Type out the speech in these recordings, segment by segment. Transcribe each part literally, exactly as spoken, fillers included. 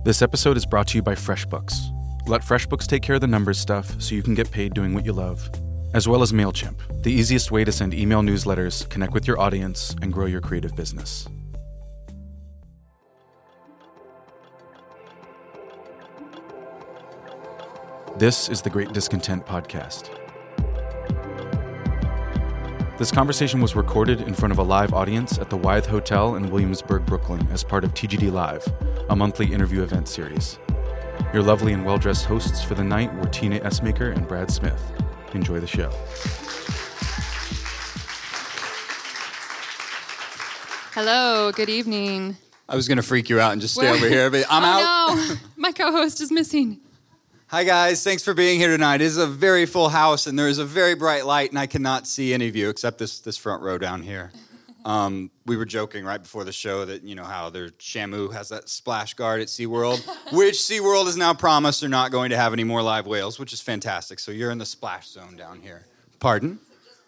This episode is brought to you by FreshBooks. Let FreshBooks take care of the numbers stuff so you can get paid doing what you love. As well as MailChimp, the easiest way to send email newsletters, connect with your audience, and grow your creative business. This is the Great Discontent Podcast. This conversation was recorded in front of a live audience at the Wythe Hotel in Williamsburg, Brooklyn, as part of T G D Live, a monthly interview event series. Your lovely and well-dressed hosts for the night were Tina Essmaker and Brad Smith. Enjoy the show. Hello, good evening. I was going to freak you out and just stay over here, but I'm oh, out. No, my co-host is missing. Hi, guys. Thanks for being here tonight. It is a very full house, and there is a very bright light, and I cannot see any of you except this this front row down here. Um, we were joking right before the show that, you know, how their Shamu has that splash guard at SeaWorld, which SeaWorld has now promised they're not going to have any more live whales, which is fantastic. So you're in the splash zone down here. Pardon?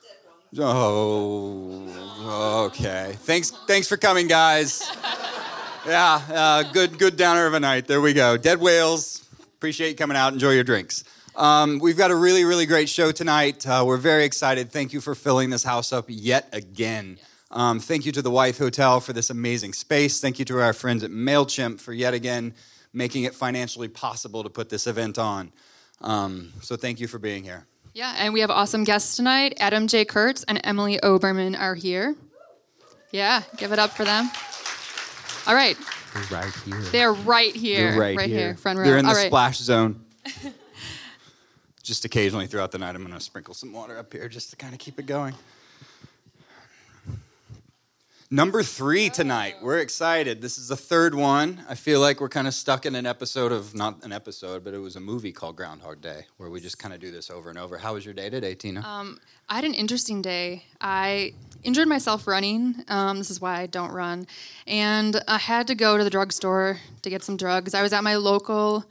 Oh, okay. Thanks, thanks for coming, guys. Yeah, uh, good, good downer of a night. There we go. Dead whales. Appreciate you coming out. Enjoy your drinks. Um, we've got a really, really great show tonight. Uh, we're very excited. Thank you for filling this house up yet again. Um, thank you to the Wythe Hotel for this amazing space. Thank you to our friends at MailChimp for yet again making it financially possible to put this event on. Um, so thank you for being here. Yeah, and we have awesome guests tonight. Adam J. Kurtz and Emily Oberman are here. Yeah, give it up for them. All right. They're right here. They're right here. They're right, right here. here. Front row. They're in the All right. splash zone. Just occasionally throughout the night, I'm going to sprinkle some water up here just to kind of keep it going. Number three tonight. We're excited. This is the third one. I feel like we're kind of stuck in an episode of, not an episode, but it was a movie called Groundhog Day, where we just kind of do this over and over. How was your day today, Tina? Um, I had an interesting day. I injured myself running. Um, this is why I don't run. And I had to go to the drugstore to get some drugs. I was at my local...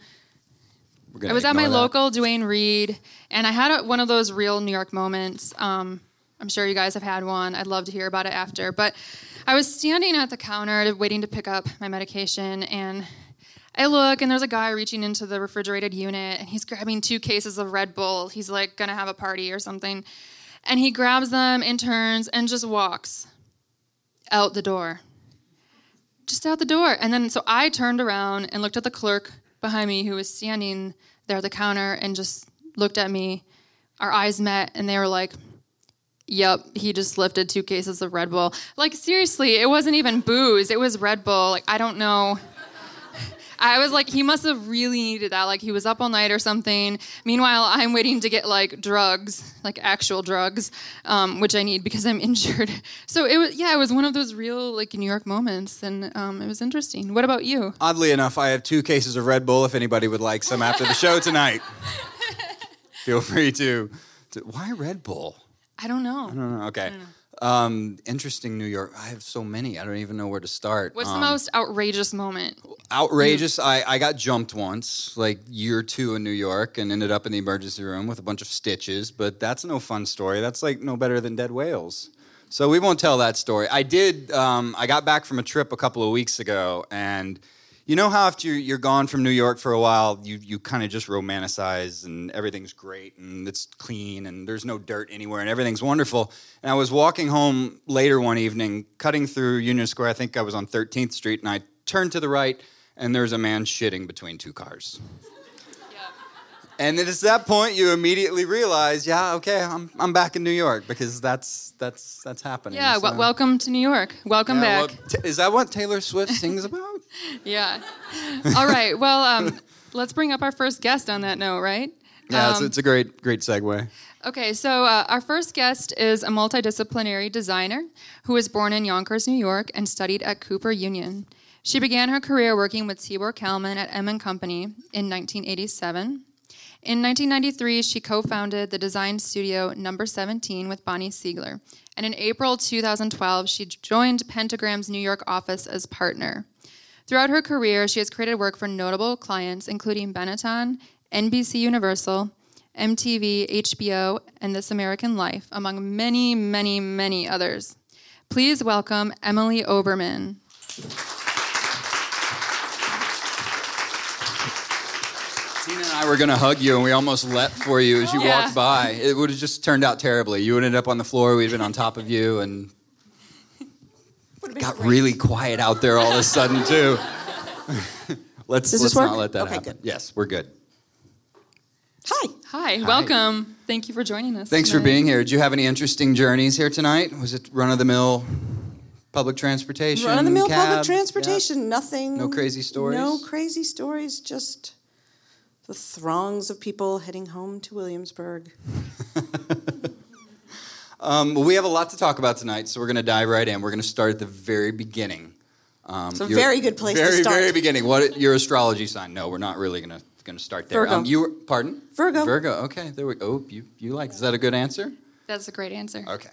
I was at my that. local Duane Reade, and I had a, one of those real New York moments. Um, I'm sure you guys have had one. I'd love to hear about it after. But I was standing at the counter waiting to pick up my medication, and I look, and there's a guy reaching into the refrigerated unit, and he's grabbing two cases of Red Bull. He's, like, going to have a party or something. And he grabs them and turns and just walks out the door. Just out the door. And then so I turned around and looked at the clerk behind me who was standing there at the counter and just looked at me. Our eyes met, and they were like, yep, he just lifted two cases of Red Bull. Like, seriously, it wasn't even booze. It was Red Bull. Like, I don't know. I was like, he must have really needed that. Like, he was up all night or something. Meanwhile, I'm waiting to get, like, drugs, like actual drugs, um, which I need because I'm injured. So, it was, yeah, it was one of those real, like, New York moments, and um, it was interesting. What about you? Oddly enough, I have two cases of Red Bull if anybody would like some after the show tonight. Feel free to, to... Why Red Bull? I don't know. I don't know. Okay. I don't know. Um, interesting New York. I have so many. I don't even know where to start. What's um, the most outrageous moment? Outrageous. I, I got jumped once, like year two in New York, and ended up in the emergency room with a bunch of stitches. But that's no fun story. That's like no better than dead whales. So we won't tell that story. I did. Um, I got back from a trip a couple of weeks ago, and you know how after you're, you're gone from New York for a while, you you kind of just romanticize, and everything's great, and it's clean, and there's no dirt anywhere, and everything's wonderful. And I was walking home later one evening, cutting through Union Square. I think I was on thirteenth Street, and I turned to the right, and there's a man shitting between two cars. And then it's that point you immediately realize, yeah, okay, I'm I'm back in New York because that's that's that's happening. Yeah, so. w- welcome to New York. Welcome Yeah, back. well, t- is that what Taylor Swift sings about? Yeah. All right. Well, um, let's bring up our first guest on that note, right? Yeah, um, it's, it's a great great segue. Okay, so uh, our first guest is a multidisciplinary designer who was born in Yonkers, New York, and studied at Cooper Union. She began her career working with Tibor Kalman at M and Company in nineteen eighty-seven. In nineteen ninety-three, she co-founded the design studio Number seventeen with Bonnie Siegler. And in April two thousand twelve, she joined Pentagram's New York office as partner. Throughout her career, she has created work for notable clients, including Benetton, N B C Universal, M T V, H B O, and This American Life, among many, many, many others. Please welcome Emily Oberman. Tina and I were going to hug you, and we almost leapt for you as you Yeah. walked by. It would have just turned out terribly. You would have ended up on the floor. We'd been on top of you, and it got great. really quiet out there all of a sudden, too. let's Does let's this work? not let that Okay, happen. good. Yes, we're good. Hi. Hi, welcome. Thank you for joining us. Thanks for tonight. being here. Did you have any interesting journeys here tonight? Was it run-of-the-mill public transportation? Run-of-the-mill cab? public transportation, nothing. No crazy stories? No crazy stories, just the throngs of people heading home to Williamsburg. Um, well, we have a lot to talk about tonight, so we're going to dive right in. We're going to start at the very beginning. Um, It's a your- very good place to very, start. Very beginning. What your astrology sign? No, we're not really going to going to start there. Virgo. Um, you were, pardon? Virgo. Virgo. Okay, there we go. Oh, you you like? Is that a good answer? That's a great answer. Okay.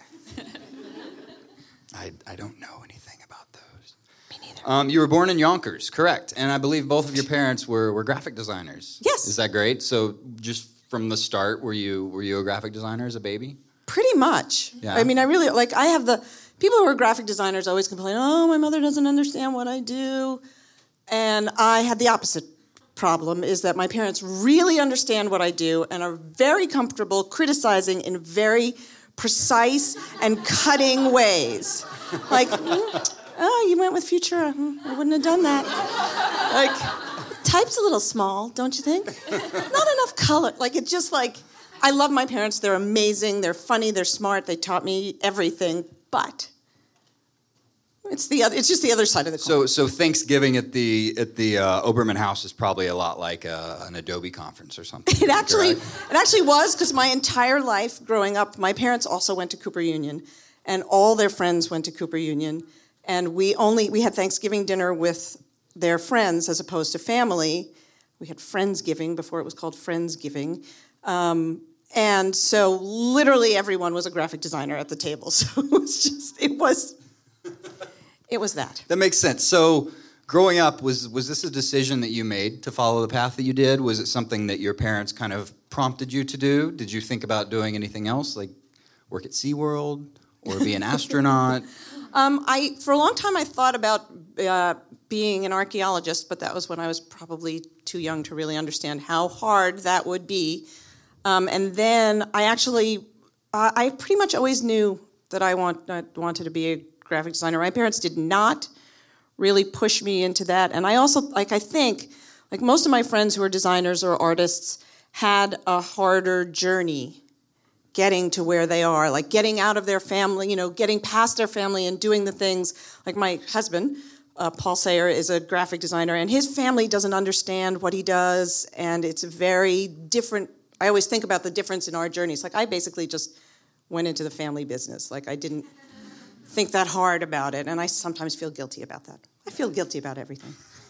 I I don't know anything about those. Me neither. Um, you were born in Yonkers, correct? And I believe both of your parents were, were graphic designers. Yes. Is that great? So just from the start, were you were you a graphic designer as a baby? Pretty much. Yeah. I mean, I really, like, I have the, people who are graphic designers always complain, oh, my mother doesn't understand what I do. And I had the opposite problem, is that my parents really understand what I do and are very comfortable criticizing in very precise and cutting ways. Like, mm, oh, you went with Futura. Mm, I wouldn't have done that. Like, type's a little small, don't you think? Not enough color. Like, it's just like, I love my parents. They're amazing. They're funny. They're smart. They taught me everything. But it's the other. It's just the other side of the coin. So so Thanksgiving at the at the uh, Oberman House is probably a lot like uh, an Adobe conference or something. It actually, correct? it actually was, because my entire life growing up, my parents also went to Cooper Union, and all their friends went to Cooper Union, and we only we had Thanksgiving dinner with their friends as opposed to family. We had Friendsgiving before it was called Friendsgiving. Um, and so literally everyone was a graphic designer at the table. So it was just, it was, it was that. That makes sense. So growing up, was was this a decision that you made to follow the path that you did? Was it something that your parents kind of prompted you to do? Did you think about doing anything else, like work at SeaWorld or be an astronaut? Um, I, for a long time I thought about uh, being an archaeologist, but that was when I was probably too young to really understand how hard that would be. Um, and then I actually, uh, I pretty much always knew that I want, uh, wanted to be a graphic designer. My parents did not really push me into that. And I also, like, I think, like most of my friends who are designers or artists had a harder journey getting to where they are, like getting out of their family, you know, getting past their family and doing the things. Like my husband, uh, Paul Sayer, is a graphic designer, and his family doesn't understand what he does, and it's very different. I always think about the difference in our journeys. Like, I basically just went into the family business. Like, I didn't think that hard about it, and I sometimes feel guilty about that. I feel guilty about everything.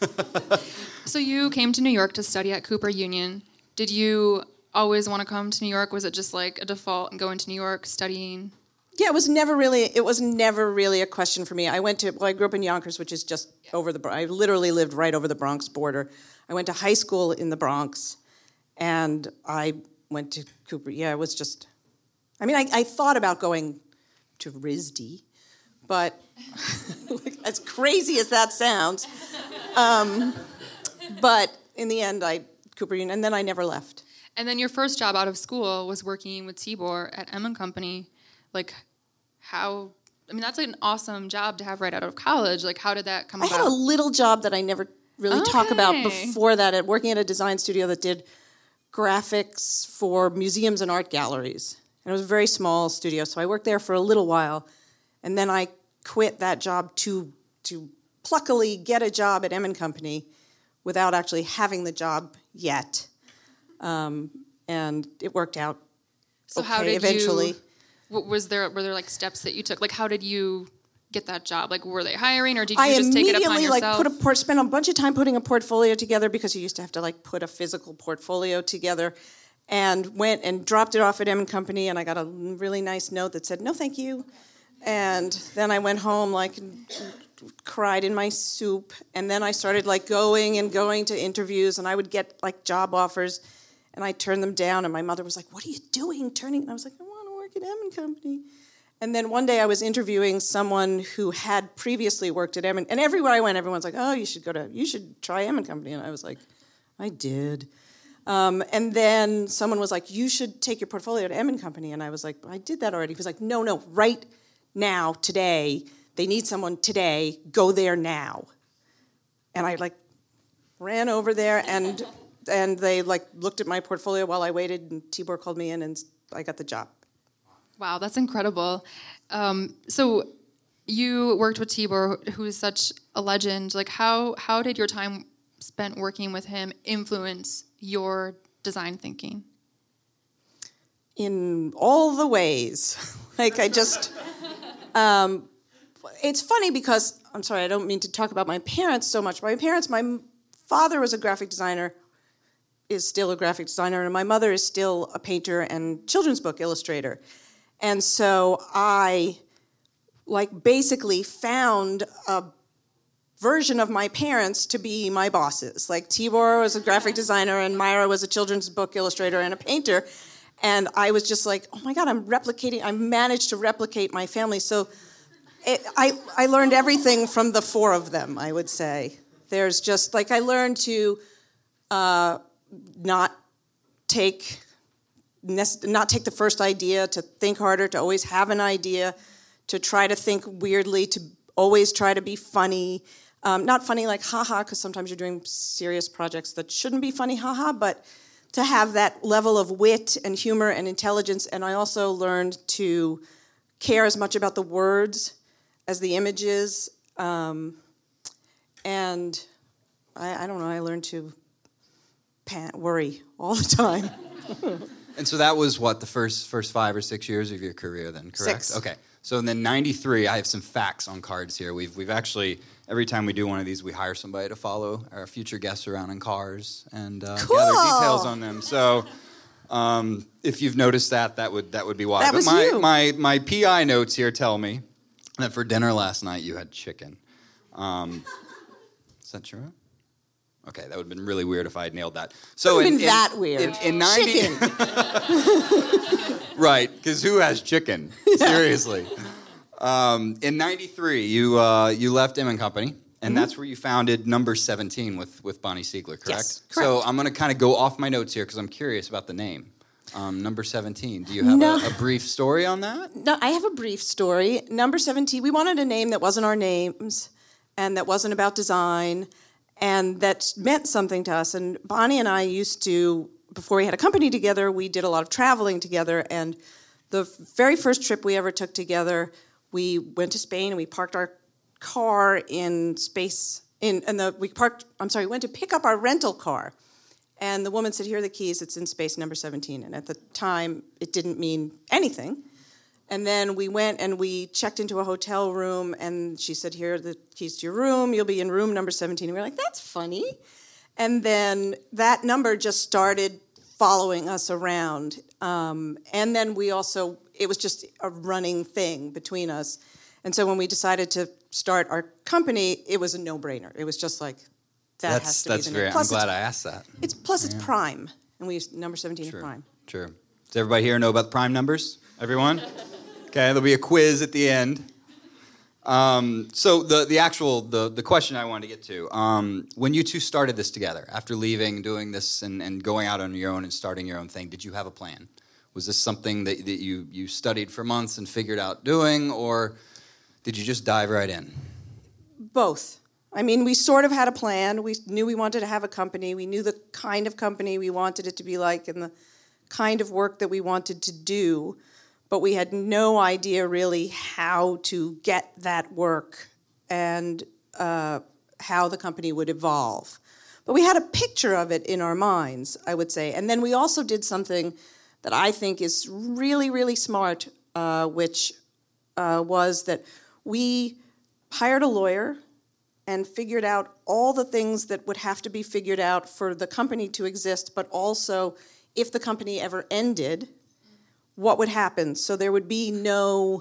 So you came to New York to study at Cooper Union. Did you always want to come to New York? Was it just like a default and going to New York, studying? Yeah, it was never really. It was never really a question for me. I went to. Well, I grew up in Yonkers, which is just over the. I literally lived right over the Bronx border. I went to high school in the Bronx, and I went to Cooper. Yeah, it was just. I mean, I, I thought about going to R I S D, but as crazy as that sounds, um, but in the end, I Cooper Union, and then I never left. And then your first job out of school was working with Tibor at M and Company. Like, how, I mean, that's like an awesome job to have right out of college. Like, how did that come I about? had a little job that I never really talk about Okay. before that, at working at a design studio that did graphics for museums and art galleries. And it was a very small studio, so I worked there for a little while. And then I quit that job to to pluckily get a job at M and Company without actually having the job yet. Um, and it worked out so okay how did eventually. you, w- was there, were there like steps that you took? Like, how did you get that job? Like, were they hiring, or did you I just take it upon immediately like yourself? put a port, spent a bunch of time putting a portfolio together, because you used to have to like put a physical portfolio together, and went and dropped it off at M and Company, and I got a really nice note that said no thank you, and then I went home like and cried in my soup, and then I started like going and going to interviews, and I would get like job offers, and I turned them down, and my mother was like, "What are you doing turning?" And I was like, "I want to work at M and Company." And then one day I was interviewing someone who had previously worked at M and, and everywhere I went, everyone's like, "Oh, you should go to, you should try M and Company." And I was like, "I did." Um, and then someone was like, you should take your portfolio to M and Company. And I was like, I did that already. He was like, no, no, right now, today, they need someone today, go there now. And I like ran over there and and they like looked at my portfolio while I waited, and Tibor called me in and I got the job. Wow, that's incredible. Um, so you worked with Tibor, who is such a legend. Like, how how did your time spent working with him influence your design thinking? In all the ways. Like, I just... Um, it's funny because, I'm sorry, I don't mean to talk about my parents so much. My parents, my father was a graphic designer, is still a graphic designer, and my mother is still a painter and children's book illustrator. And so I, like, basically found a version of my parents to be my bosses. Like, Tibor was a graphic designer, and Myra was a children's book illustrator and a painter. And I was just like, oh my God, I'm replicating, I managed to replicate my family. So it, I, I learned everything from the four of them, I would say. There's just, like, I learned to uh, not take not take the first idea, to think harder, to always have an idea, to try to think weirdly, to always try to be funny. Um, not funny like haha, because sometimes you're doing serious projects that shouldn't be funny haha, but to have that level of wit and humor and intelligence. And I also learned to care as much about the words as the images. Um, and I, I don't know, I learned to pan- worry all the time. And so that was, what, the first first five or six years of your career then, correct? Six. Okay. So in then ninety-three, I have some facts on cards here. We've we've actually, every time we do one of these, we hire somebody to follow our future guests around in cars and uh, cool. gather details on them. So um, if you've noticed that, that would that would be why. That but was my, you. my my P I notes here tell me that for dinner last night you had chicken. Um, is that true? Okay, that would have been really weird if I had nailed that. So It would in, have been in, that weird. In, in ninety, Chicken. right? Because who has chicken? Seriously. Um, in ninety-three, you uh, you left M and Company, and Mm-hmm. that's where you founded Number seventeen with with Bonnie Siegler, correct? Yes, So correct. I'm going to kind of go off my notes here because I'm curious about the name. Um, Number seventeen. Do you have No. a, a brief story on that? No, I have a brief story. Number seventeen, we wanted a name that wasn't our names and that wasn't about design and that meant something to us. And Bonnie and I used to, before we had a company together, we did a lot of traveling together. And the very first trip we ever took together, we went to Spain and we parked our car in space, in, and the, we parked, I'm sorry, we went to pick up our rental car. And the woman said, here are the keys, it's in space number seventeen. And at the time, it didn't mean anything. And then we went and we checked into a hotel room, and she said, here are the keys to your room, you'll be in room number seventeen. And we were like, that's funny. And then that number just started following us around. Um, and then we also, it was just a running thing between us. And so when we decided to start our company, it was a no-brainer. It was just like, that that's has to that's be the very. name. Plus I'm glad it's- I asked that. It's plus it's prime, and we use number seventeen Sure. is prime. Sure. Does everybody here know about the prime numbers? Everyone? Okay, there'll be a quiz at the end. Um, so the the actual the the question I wanted to get to, um, when you two started this together, after leaving, doing this, and, and going out on your own and starting your own thing, did you have a plan? Was this something that, that you you studied for months and figured out doing, or did you just dive right in? Both. I mean, we sort of had a plan. We knew we wanted to have a company. We knew the kind of company we wanted it to be like and the kind of work that we wanted to do. But we had no idea really how to get that work and uh, how the company would evolve. But we had a picture of it in our minds, I would say. And then we also did something that I think is really, really smart, uh, which uh, was that we hired a lawyer and figured out all the things that would have to be figured out for the company to exist, but also if the company ever ended, what would happen? So there would be no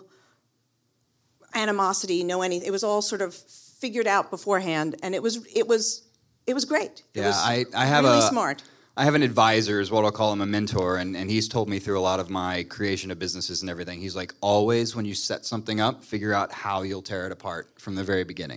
animosity, no anything. It was all sort of figured out beforehand, and it was it was it was great. It Yeah, was I, I have really a smart. I have an advisor, is what I'll call him, a mentor, and, and he's told me through a lot of my creation of businesses and everything. He's like, always when you set something up, figure out how you'll tear it apart from the very beginning.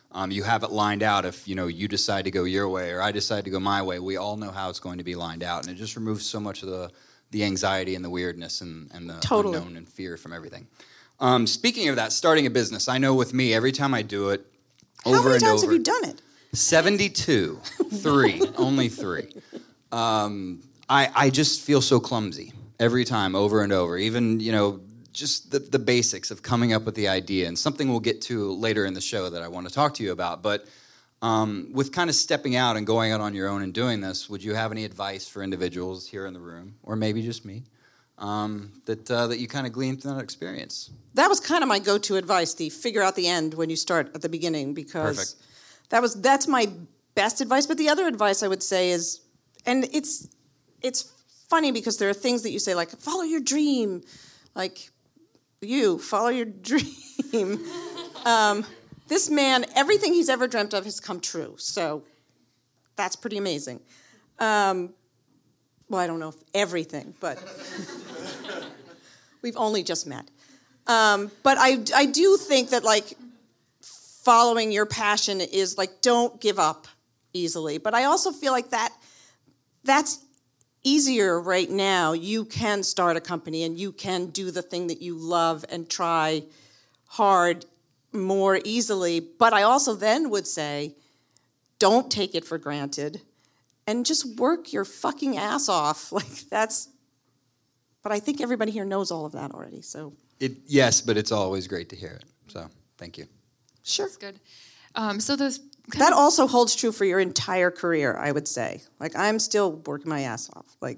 Um, you have it lined out. If you know you decide to go your way or I decide to go my way, we all know how it's going to be lined out, and it just removes so much of the the anxiety and the weirdness and, and the Totally. unknown and fear from everything. Um, speaking of that, starting a business, I know with me, every time I do it, How over many and times over. have you done it? seventy-two. Three. Only three. Um, I, I just feel so clumsy every time, over and over. Even, you know, just the, the basics of coming up with the idea. And something we'll get to later in the show that I want to talk to you about. But um, with kind of stepping out and going out on your own and doing this, would you have any advice for individuals here in the room, or maybe just me, um, that, uh, that you kind of gleaned from that experience? That was kind of my go-to advice, the figure out the end when you start at the beginning, because Perfect. that was that's my best advice. But the other advice I would say is, and it's it's funny because there are things that you say like, follow your dream, like you, follow your dream. um, this man, everything he's ever dreamt of has come true, so that's pretty amazing. Um, well, I don't know if everything, but we've only just met. Um, but I, I do think that, like, following your passion is, like, don't give up easily. But I also feel like that that's easier right now. You can start a company and you can do the thing that you love and try hard more easily. But I also then would say, don't take it for granted and just work your fucking ass off. Like, that's... But I think everybody here knows all of that already, so... It, yes, but it's always great to hear it. So, thank you. Sure. That's good. Um, so the That also holds true for your entire career, I would say. Like, I'm still working my ass off. Like,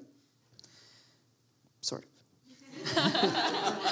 sort of.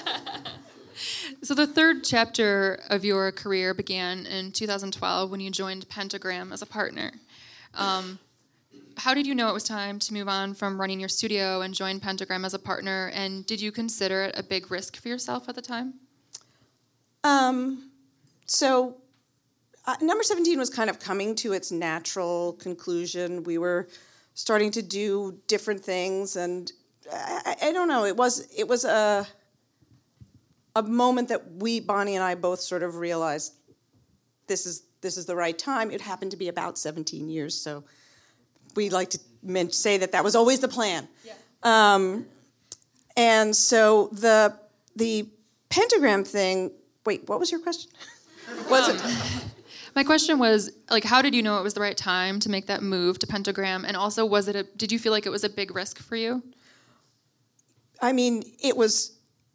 So the third chapter of your career began in two thousand twelve when you joined Pentagram as a partner. Um, how did you know it was time to move on from running your studio and join Pentagram as a partner? And did you consider it a big risk for yourself at the time? Um, so uh, number seventeen was kind of coming to its natural conclusion. We were starting to do different things, and I, I don't know. It was it was a a moment that we, Bonnie and I, both sort of realized this is this is the right time. It happened to be about seventeen years, so we like to men- say that that was always the plan. Yeah. Um, and so the the Pentagram thing. Wait, what was your question? was um, it? My question was, like, how did you know it was the right time to make that move to Pentagram? And also, was it a? Did you feel like it was a big risk for you? I mean, it was.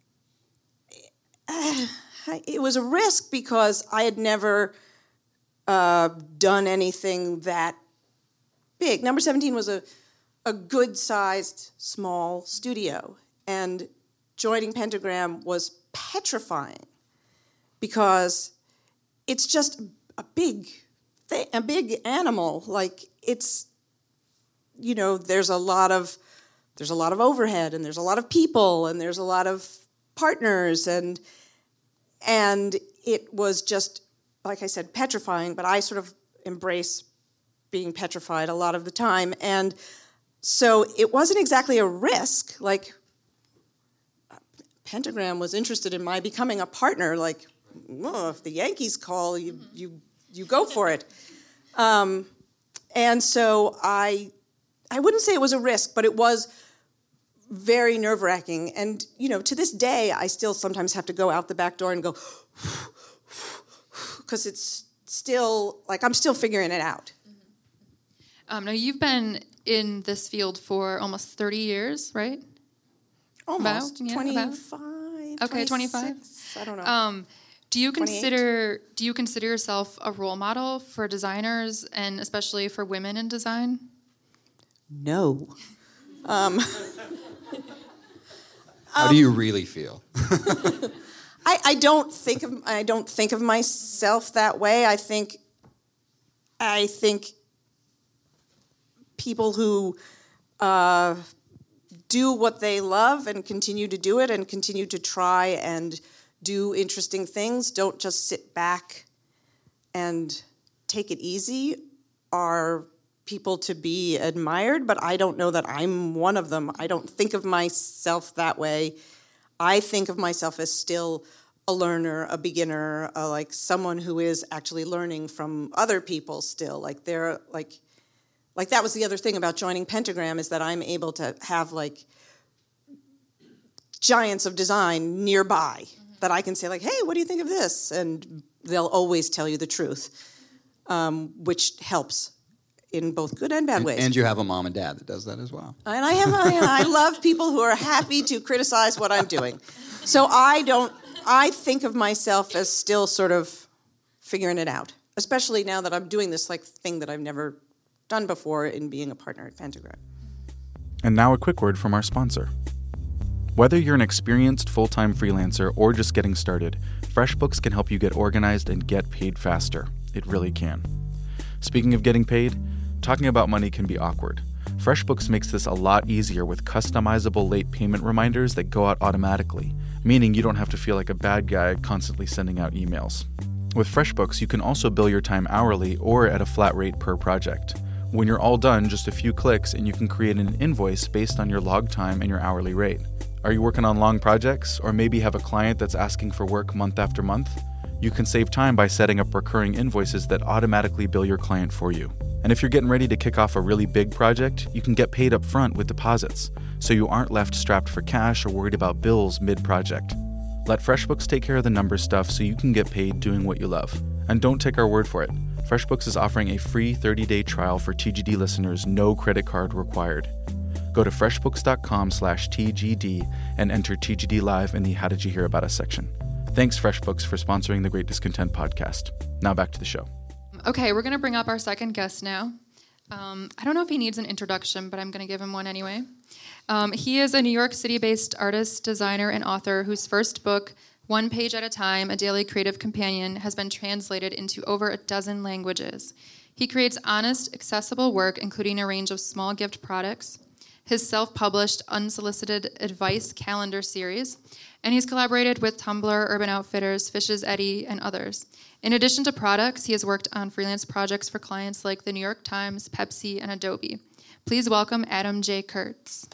Uh, it was a risk because I had never uh, done anything that big. Number seventeen was a a good-sized, small studio, and joining Pentagram was petrifying because it's just a big, thing, a big animal. Like, it's, you know, there's a lot of there's a lot of overhead, and there's a lot of people, and there's a lot of partners, and and it was just, like I said, petrifying. But I sort of embrace being petrified a lot of the time, and so it wasn't exactly a risk. Like, Pentagram was interested in my becoming a partner. Like, oh, if the Yankees call, you you you go for it. Um, and so I I wouldn't say it was a risk, but it was very nerve-wracking. And, you know, to this day, I still sometimes have to go out the back door and go, because it's still, like, I'm still figuring it out. Um, now, you've been in this field for almost thirty years, right? Almost. About, yeah, twenty-five, about. Okay, twenty-five. I don't know. Um, do you twenty-eight. consider do you consider yourself a role model for designers, and especially for women in design? No. Um, How do you really feel? I, I don't think of I don't think of myself that way. I think I think people who uh, do what they love and continue to do it and continue to try and do interesting things, don't just sit back and take it easy, are people to be admired, but I don't know that I'm one of them. I don't think of myself that way. I think of myself as still a learner, a beginner, uh, like someone who is actually learning from other people still. Like they're like, like that was the other thing about joining Pentagram, is that I'm able to have like giants of design nearby mm-hmm. that I can say like, hey, what do you think of this? And they'll always tell you the truth, um, which helps in both good and bad and, ways. And you have a mom and dad that does that as well. And I have, I, I love people who are happy to criticize what I'm doing. So I don't, I think of myself as still sort of figuring it out, especially now that I'm doing this like thing that I've never done before in being a partner at Pentagram. And now a quick word from our sponsor. Whether you're an experienced full-time freelancer or just getting started, FreshBooks can help you get organized and get paid faster. It really can. Speaking of getting paid, talking about money can be awkward. FreshBooks makes this a lot easier with customizable late payment reminders that go out automatically, meaning you don't have to feel like a bad guy constantly sending out emails. With FreshBooks, you can also bill your time hourly or at a flat rate per project. When you're all done, just a few clicks and you can create an invoice based on your log time and your hourly rate. Are you working on long projects, or maybe have a client that's asking for work month after month? You can save time by setting up recurring invoices that automatically bill your client for you. And if you're getting ready to kick off a really big project, you can get paid up front with deposits, so you aren't left strapped for cash or worried about bills mid-project. Let FreshBooks take care of the number stuff so you can get paid doing what you love. And don't take our word for it. FreshBooks is offering a free thirty-day trial for T G D listeners, no credit card required. Go to freshbooks.com slash TGD and enter T G D Live in the How Did You Hear About Us section. Thanks, FreshBooks, for sponsoring the Great Discontent podcast. Now back to the show. Okay, we're going to bring up our second guest now. Um, I don't know if he needs an introduction, but I'm going to give him one anyway. Um, he is a New York City-based artist, designer, and author whose first book, One Page at a Time, A Daily Creative Companion, has been translated into over a dozen languages. He creates honest, accessible work, including a range of small gift products, his self-published Unsolicited Advice calendar series, and he's collaborated with Tumblr, Urban Outfitters, Fish's Eddy, and others. In addition to products, he has worked on freelance projects for clients like the New York Times, Pepsi, and Adobe. Please welcome Adam J. Kurtz.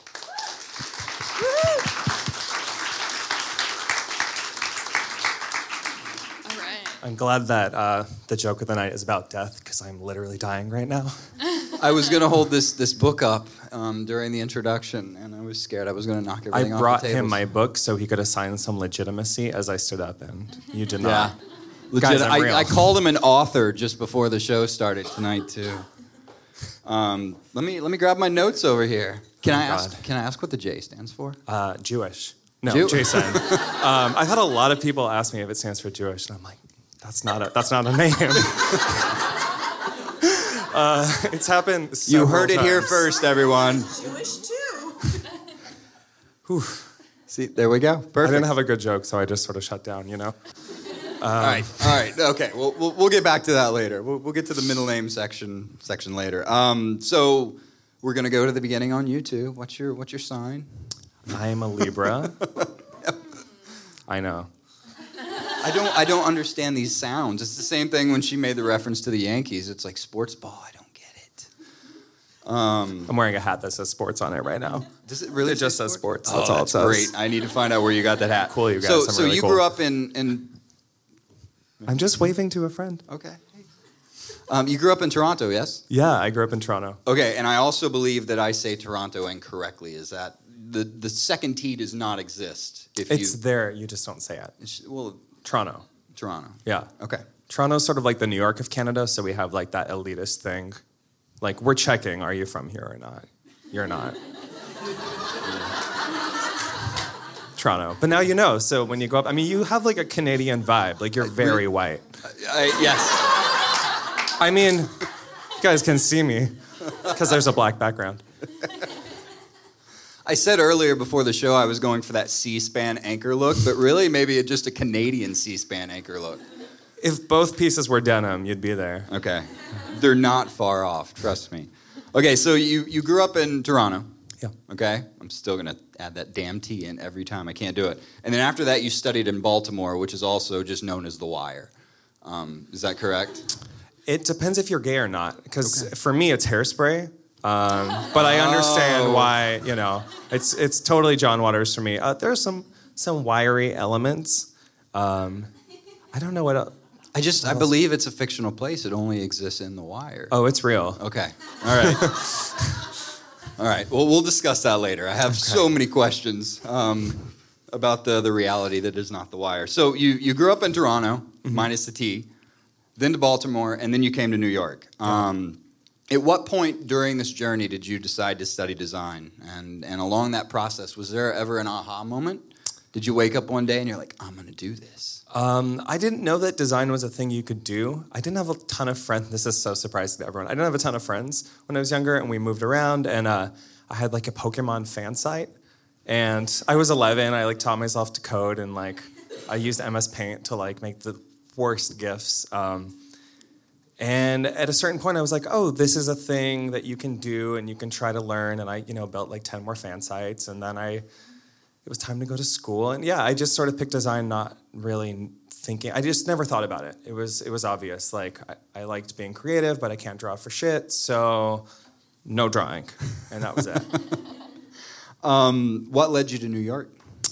All right. I'm glad that uh, the joke of the night is about death, because I'm literally dying right now. I was going to hold this this book up um, during the introduction, and I was scared I was going to knock everything I off brought the tables. him my book so he could assign some legitimacy as I stood up, and you did Yeah. not. Legit, Guys, I'm real. I, I called him an author just before the show started tonight, too. Um, let me let me grab my notes over here. Can Oh, I ask? God. Can I ask what the J stands for? Uh, Jewish. No, Jew- Jason. um, I've had a lot of people ask me if it stands for Jewish, and I'm like, that's not a that's not a name. uh, it's happened. You heard it times. here first, everyone. Jewish too. Whew. See, there we go. I Perfect. didn't have a good joke, so I just sort of shut down. You know. all right, all right, okay. We'll, we'll we'll get back to that later. We'll we'll get to the middle name section section later. Um, so we're gonna go to the beginning on you two. What's your what's your sign? I am a Libra. I know. I don't I don't understand these sounds. It's the same thing when she made the reference to the Yankees. It's like sports ball. I don't get it. Um, I'm wearing a hat that says sports on it right now. does it really? It just say says sports? sports. That's oh, all it that's says. great. I need to find out where you got that hat. Cool, you guys. So I'm so really you cool. grew up in in I'm just waving to a friend. okay. Um, you grew up in Toronto, yes? Yeah, I grew up in Toronto. Okay, and I also believe that I say Toronto incorrectly. Is that the the second T does not exist? If It's you there, you just don't say it. it's- well, Toronto. Toronto. Yeah. Okay. Toronto's sort of like the New York of Canada, so we have like that elitist thing. Like, we're checking, are you from here or not? You're not. Toronto. But now you know, so when you go up, I mean, you have like a Canadian vibe. Like, you're very white. I, yes. I mean, you guys can see me, because there's a black background. I said earlier before the show I was going for that C-SPAN anchor look, but really maybe it's just a Canadian C-SPAN anchor look. If both pieces were denim, you'd be there. Okay. They're not far off, trust me. Okay, so you, you grew up in Toronto. Yeah. Okay? I'm still going to add that damn T in every time. I can't do it. And then after that, you studied in Baltimore, which is also just known as The Wire. Um, is that correct? It depends if you're gay or not, because Okay. for me, it's Hairspray. Um, but I understand Oh. why, you know, it's it's totally John Waters for me. Uh, there's some some wiry elements, Um, I don't know what else. I just, I believe it's a fictional place. It only exists in The Wire. Oh, it's real. Okay. All right. All right. Well, we'll discuss that later. I have okay. so many questions um, about the, the reality that is not The Wire. So you, you grew up in Toronto, mm-hmm. minus the T, then to Baltimore, and then you came to New York. Um, at what point during this journey did you decide to study design? And, and along that process, was there ever an aha moment? Did you wake up one day and you're like, I'm going to do this? Um, I didn't know that design was a thing you could do. I didn't have a ton of friends. This is so surprising to everyone. I didn't have a ton of friends when I was younger, and we moved around, and uh, I had like a Pokemon fan site. And I was eleven. I like taught myself to code, and like I used M S Paint to like make the worst GIFs. Um, and at a certain point, I was like, oh, this is a thing that you can do, and you can try to learn. And I, you know, built like ten more fan sites, and then I. It was time to go to school, and yeah, I just sort of picked design, not really thinking. I just never thought about it. It was it was obvious. Like I, I liked being creative, but I can't draw for shit, so no drawing, and that was it. um, what led you to New York?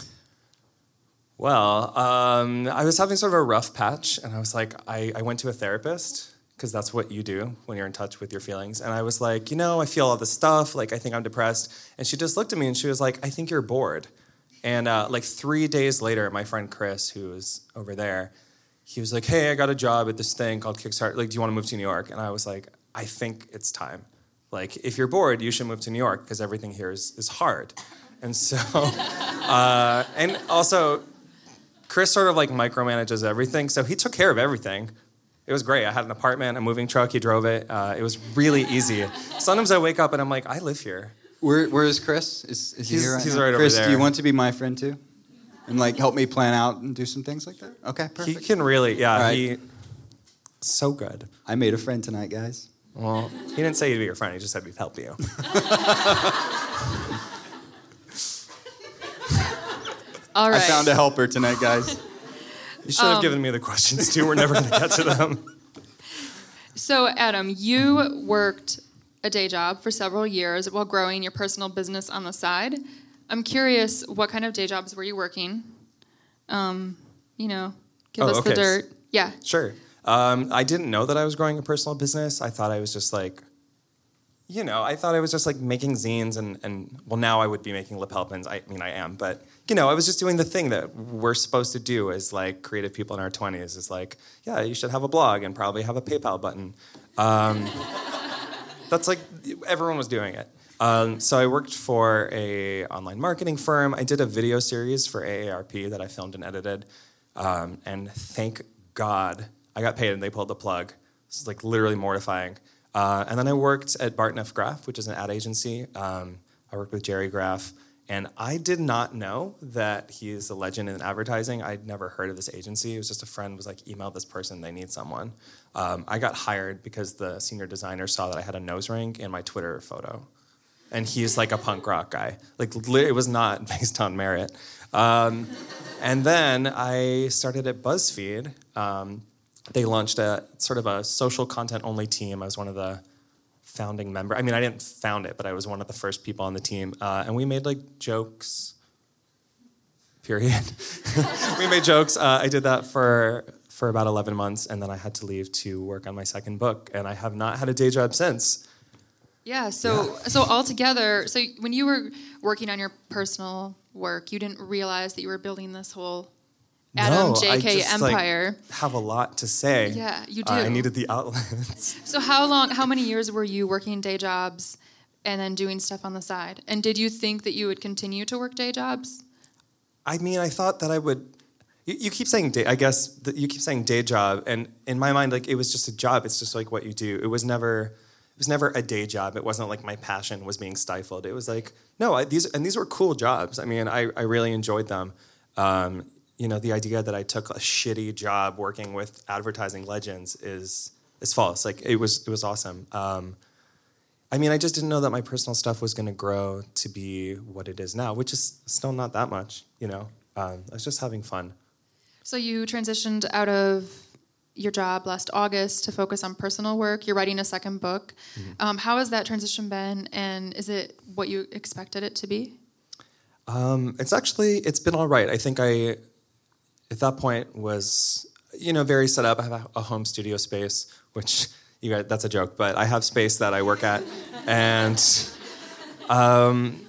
Well, um, I was having sort of a rough patch, and I was like, I, I went to a therapist because that's what you do when you're in touch with your feelings. And I was like, you know, I feel all this stuff. Like I think I'm depressed. And she just looked at me and she was like, I think you're bored. And uh, like three days later, my friend Chris, who was over there, he was like, hey, I got a job at this thing called Kickstarter. Like, do you want to move to New York? And I was like, I think it's time. Like, if you're bored, you should move to New York because everything here is, is hard. And so, uh, and also, Chris sort of like micromanages everything. So he took care of everything. It was great. I had an apartment, a moving truck. He drove it. Uh, it was really easy. Sometimes I wake up and I'm like, I live here. Where, where is Chris? Is, is he he's, here right He's now? right Chris, over there. do you want to be my friend too? And like help me plan out and do some things like that? Okay, perfect. He can really, yeah, right. he, so good. I made a friend tonight, guys. Well, he didn't say he'd be your friend. He just said he'd help you. All right. I found a helper tonight, guys. You should have Um, given me the questions too. We're never going to get to them. So, Adam, you worked a day job for several years while growing your personal business on the side. I'm curious, what kind of day jobs were you working? Um, you know, give Oh, us okay. the dirt. Yeah. Sure. Um, I didn't know that I was growing a personal business. I thought I was just like, you know, I thought I was just like making zines and, and well, now I would be making lapel pins. I mean, I am, but you know, I was just doing the thing that we're supposed to do as like creative people in our twenties is like, yeah, you should have a blog and probably have a PayPal button. Um, that's like, everyone was doing it. Um, so I worked for a online marketing firm. I did a video series for A A R P that I filmed and edited. Um, and thank God I got paid and they pulled the plug. It's like literally mortifying. Uh, and then I worked at Barton F. Graff, which is an ad agency. Um, I worked with Jerry Graff. And I did not know that he is a legend in advertising. I'd never heard of this agency. It was just a friend was like, email this person, they need someone. Um, I got hired because the senior designer saw that I had a nose ring in my Twitter photo. And he's like a punk rock guy. Like, it was not based on merit. Um, and then I started at BuzzFeed. Um, they launched a sort of a social content only team. I was one of the founding members. I mean, I didn't found it, but I was one of the first people on the team. Uh, and we made like jokes, period. We made jokes. Uh, I did that for for about eleven months, and then I had to leave to work on my second book. And I have not had a day job since. Yeah, so yeah. so altogether, so when you were working on your personal work, you didn't realize that you were building this whole Adam no, J K I just, empire. Like, have a lot to say. Yeah, you do. Uh, I needed the outlets. So how long, how many years were you working day jobs and then doing stuff on the side? And did you think that you would continue to work day jobs? I mean, I thought that I would. You, you keep saying day. I guess that you keep saying day job, and in my mind, like it was just a job. It's just like what you do. It was never. It was never a day job. It wasn't like my passion was being stifled. It was like no, I, these and these were cool jobs. I mean, I I really enjoyed them. Um, you know, the idea that I took a shitty job working with advertising legends is is false. Like it was it was awesome. Um, I mean, I just didn't know that my personal stuff was going to grow to be what it is now, which is still not that much. You know, um, I was just having fun. So you transitioned out of your job last August to focus on personal work. You're writing a second book. Mm-hmm. Um, how has that transition been, and is it what you expected it to be? Um, it's actually, it's been all right. I think I, at that point was, you know, very set up. I have a, a home studio space, which you guys, that's a joke, but I have space that I work at. And um,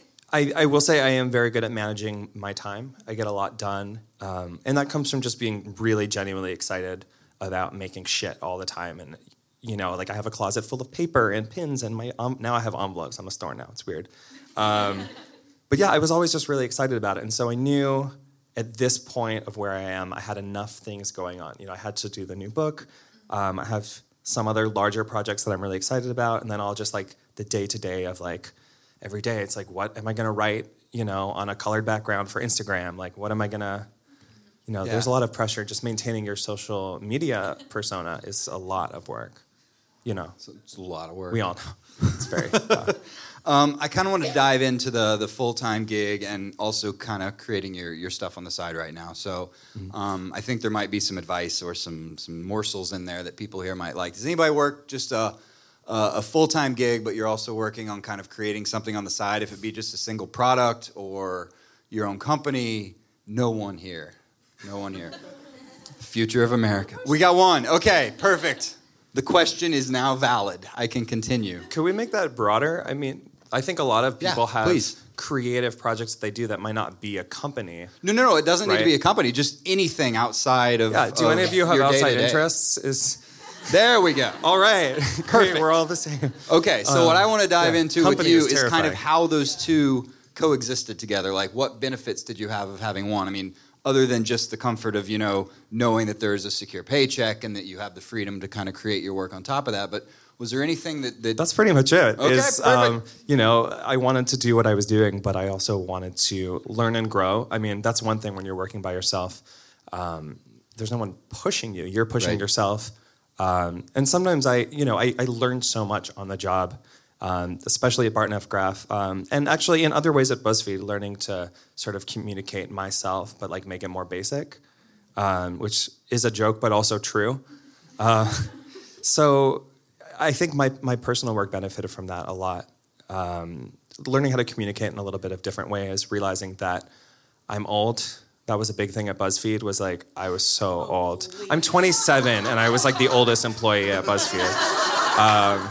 I, I will say I am very good at managing my time. I get a lot done. Um, and that comes from just being really genuinely excited about making shit all the time. And, you know, like I have a closet full of paper and pins and my, um, now I have envelopes. I'm a store now. It's weird. Um, but yeah, I was always just really excited about it. And so I knew at this point of where I am, I had enough things going on. You know, I had to do the new book. Um, I have some other larger projects that I'm really excited about. And then I'll just like the day-to-day of like, every day it's like, what am I going to write, you know, on a colored background for Instagram? Like, what am I going to, you know, yeah. There's a lot of pressure. Just maintaining your social media persona is a lot of work, you know. So it's a lot of work. We all know. It's very, uh, Um, I kind of want to dive into the the full-time gig and also kind of creating your, your stuff on the side right now. So um, I think there might be some advice or some some morsels in there that people here might like. Does anybody work just a, a, a full-time gig, but you're also working on kind of creating something on the side, if it be just a single product or your own company? No one here. No one here. Future of America. We got one. Okay, perfect. The question is now valid. I can continue. Could we make that broader? I mean, I think a lot of people yeah, have please. creative projects that they do that might not be a company. No, no, no. It doesn't right? need to be a company. Just anything outside of. Yeah. Do of any of you have your outside day-to-day. interests? Is there we go. All right. Great. We're all the same. Okay. So um, what I want to dive yeah. into company with you is, is kind of terrifying. how those two coexisted together. Like, what benefits did you have of having one? I mean, other than just the comfort of, you know, knowing that there's a secure paycheck and that you have the freedom to kind of create your work on top of that, but was there anything that... that That's pretty much it. Okay, is, um, you know, I wanted to do what I was doing, but I also wanted to learn and grow. I mean, that's one thing when you're working by yourself. Um, there's no one pushing you. You're pushing right. yourself. Um, and sometimes I, you know, I, I learned so much on the job, um, especially at Barton F. Graph. Um, and actually in other ways at BuzzFeed, learning to sort of communicate myself, but like make it more basic, um, which is a joke, but also true. Uh, so... I think my, my personal work benefited from that a lot. Um, learning how to communicate in a little bit of different ways, realizing that I'm old. That was a big thing at BuzzFeed, was like, I was so old. I'm twenty-seven, and I was like the oldest employee at BuzzFeed. Um,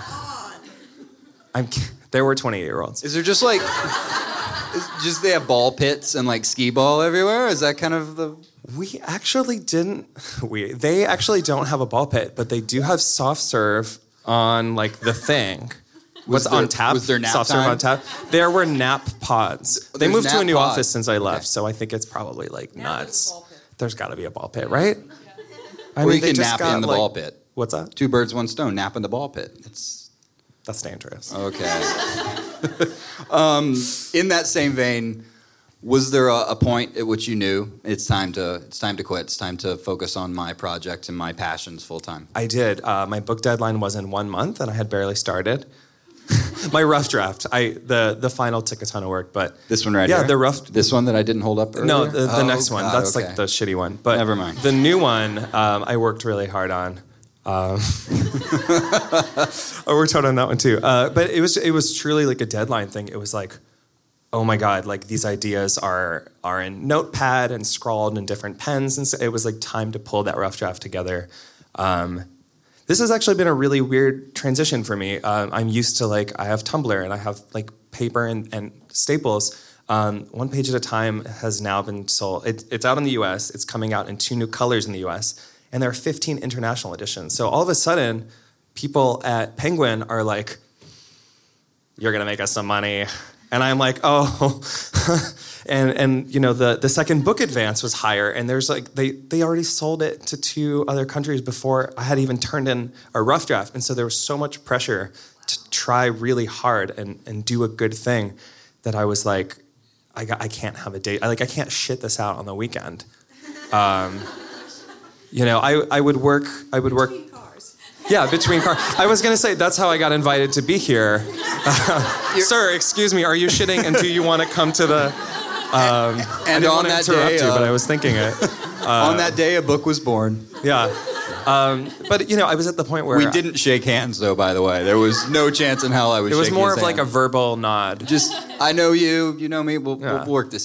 I'm, there were twenty-eight-year-olds. Is there just like... is just they have ball pits and like skee ball everywhere? Is that kind of the... We actually didn't... We They actually don't have a ball pit, but they do have soft serve on like the thing. What's there, on tap? Was there nap Soft time? serve on tap. There were nap pods. They There's moved to a nap new pods. office since I left, Okay. so I think it's probably like Now there's a nuts. ball pit. There's got to be a ball pit, right? I Or you they can just nap got, in the like- ball pit. What's that? Two birds, one stone. Nap in the ball pit. It's That's dangerous. okay. um, in that same vein, was there a, a point at which you knew it's time to it's time to quit? It's time to focus on my project and my passions full time. I did. Uh, my book deadline was in one month, and I had barely started. My rough draft. I the the final took a ton of work, but This one right yeah, here. the rough. This one that I didn't hold up earlier? No, the, the Oh, next one. God, That's okay. like the shitty one. But Never mind. The new one, um, I worked really hard on. Um, I worked hard on that one too. Uh, but it was it was truly like a deadline thing. It was like, oh my God, like these ideas are are in Notepad and scrawled in different pens, and so it was like time to pull that rough draft together. Um, this has actually been a really weird transition for me. Um, I'm used to like I have Tumblr and I have like paper and, and staples. Um, one page at a time has now been sold. It, it's out in the U S. It's coming out in two new colors in the U S. And there are fifteen international editions. So all of a sudden, people at Penguin are like, "You're gonna make us some money." And I'm like, oh, and and you know the the second book advance was higher, and there's like they they already sold it to two other countries before I had even turned in a rough draft, and so there was so much pressure to try really hard and and do a good thing that I was like, I got, I can't have a date, I like I can't shit this out on the weekend. Um, you know, I I would work I would work. Yeah, between cars. I was going to say, that's how I got invited to be here. Uh, sir, excuse me, are you shitting and do you want to come to the... Um, and I didn't on want to that interrupt day, you, uh, but I was thinking it. on that day, a book was born. Yeah. Um, but, you know, I was at the point where... We didn't shake hands, though, by the way. There was no chance in hell I would It was shake more his of like a hand. verbal nod. Just, I know you, you know me, we'll, Yeah. we'll work this out.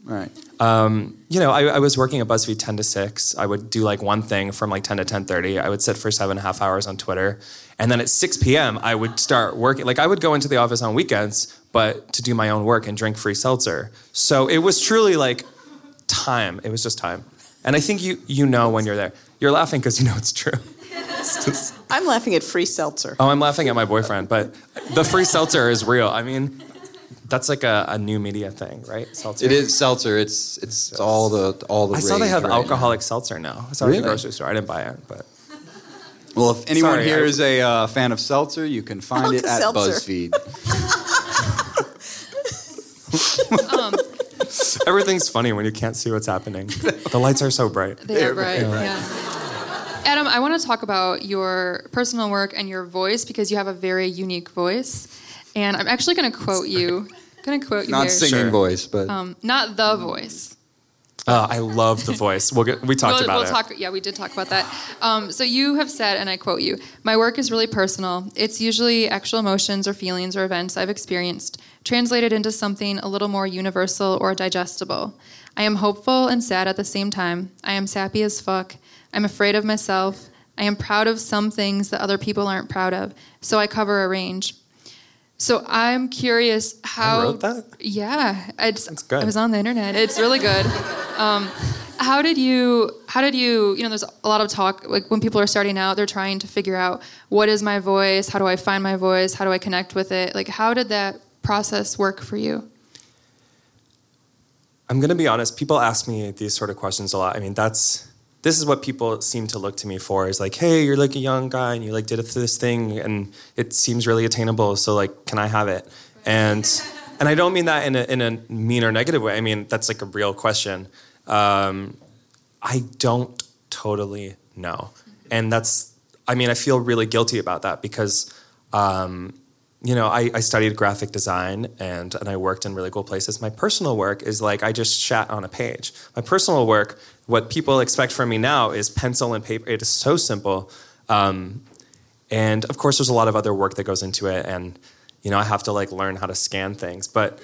Right. Um, you know, I, I was working at BuzzFeed ten to six. I would do like one thing from like ten to ten thirty. I would sit for seven and a half hours on Twitter. And then at six p.m., I would start working. Like I would go into the office on weekends, but to do my own work and drink free seltzer. So it was truly like time. It was just time. And I think you you know when you're there. You're laughing because you know it's true. It's just... I'm laughing at free seltzer. Oh, I'm laughing at my boyfriend, but the free seltzer is real. I mean, that's like a, a new media thing, right? Seltzer. It is seltzer. It's it's, it's all the all the. I saw they have right alcoholic now. seltzer now. I saw it Really? at the grocery store. I didn't buy it, but. Well, if anyone Sorry, here I- is a uh, fan of seltzer, you can find it at Alka-Seltzer. BuzzFeed. Um, Everything's funny when you can't see what's happening. The lights are so bright. They are bright, yeah. Adam, I want to talk about your personal work and your voice because you have a very unique voice. And I'm actually going to quote you. going to quote you Not here. singing Sure. voice, but Um, not the voice. Uh, I love the voice. We'll get, we talked we'll, about we'll it. Talk, yeah, we did talk about that. Um, so you have said, and I quote you, "My work is really personal. It's usually actual emotions or feelings or events I've experienced, translated into something a little more universal or digestible. I am hopeful and sad at the same time. I am sappy as fuck. I'm afraid of myself. I am proud of some things that other people aren't proud of. So I cover a range." So I'm curious how... I wrote that? Yeah. It's, That's good. It was on the internet. It's really good. Um, how did you, how did you, you know, there's a lot of talk, like when people are starting out, they're trying to figure out what is my voice? How do I find my voice? How do I connect with it? Like, how did that process work for you? I'm going to be honest. People ask me these sort of questions a lot. I mean, that's... This is what people seem to look to me for is like, hey, you're like a young guy and you like did this thing and it seems really attainable. So like, can I have it? And and I don't mean that in a, in a mean or negative way. I mean, that's like a real question. Um, I don't totally know. And that's, I mean, I feel really guilty about that because, um, you know, I, I studied graphic design and, and I worked in really cool places. My personal work is like, I just chat on a page. My personal work, what people expect from me now is pencil and paper. It is so simple. Um, and of course, there's a lot of other work that goes into it. And, you know, I have to like learn how to scan things. But,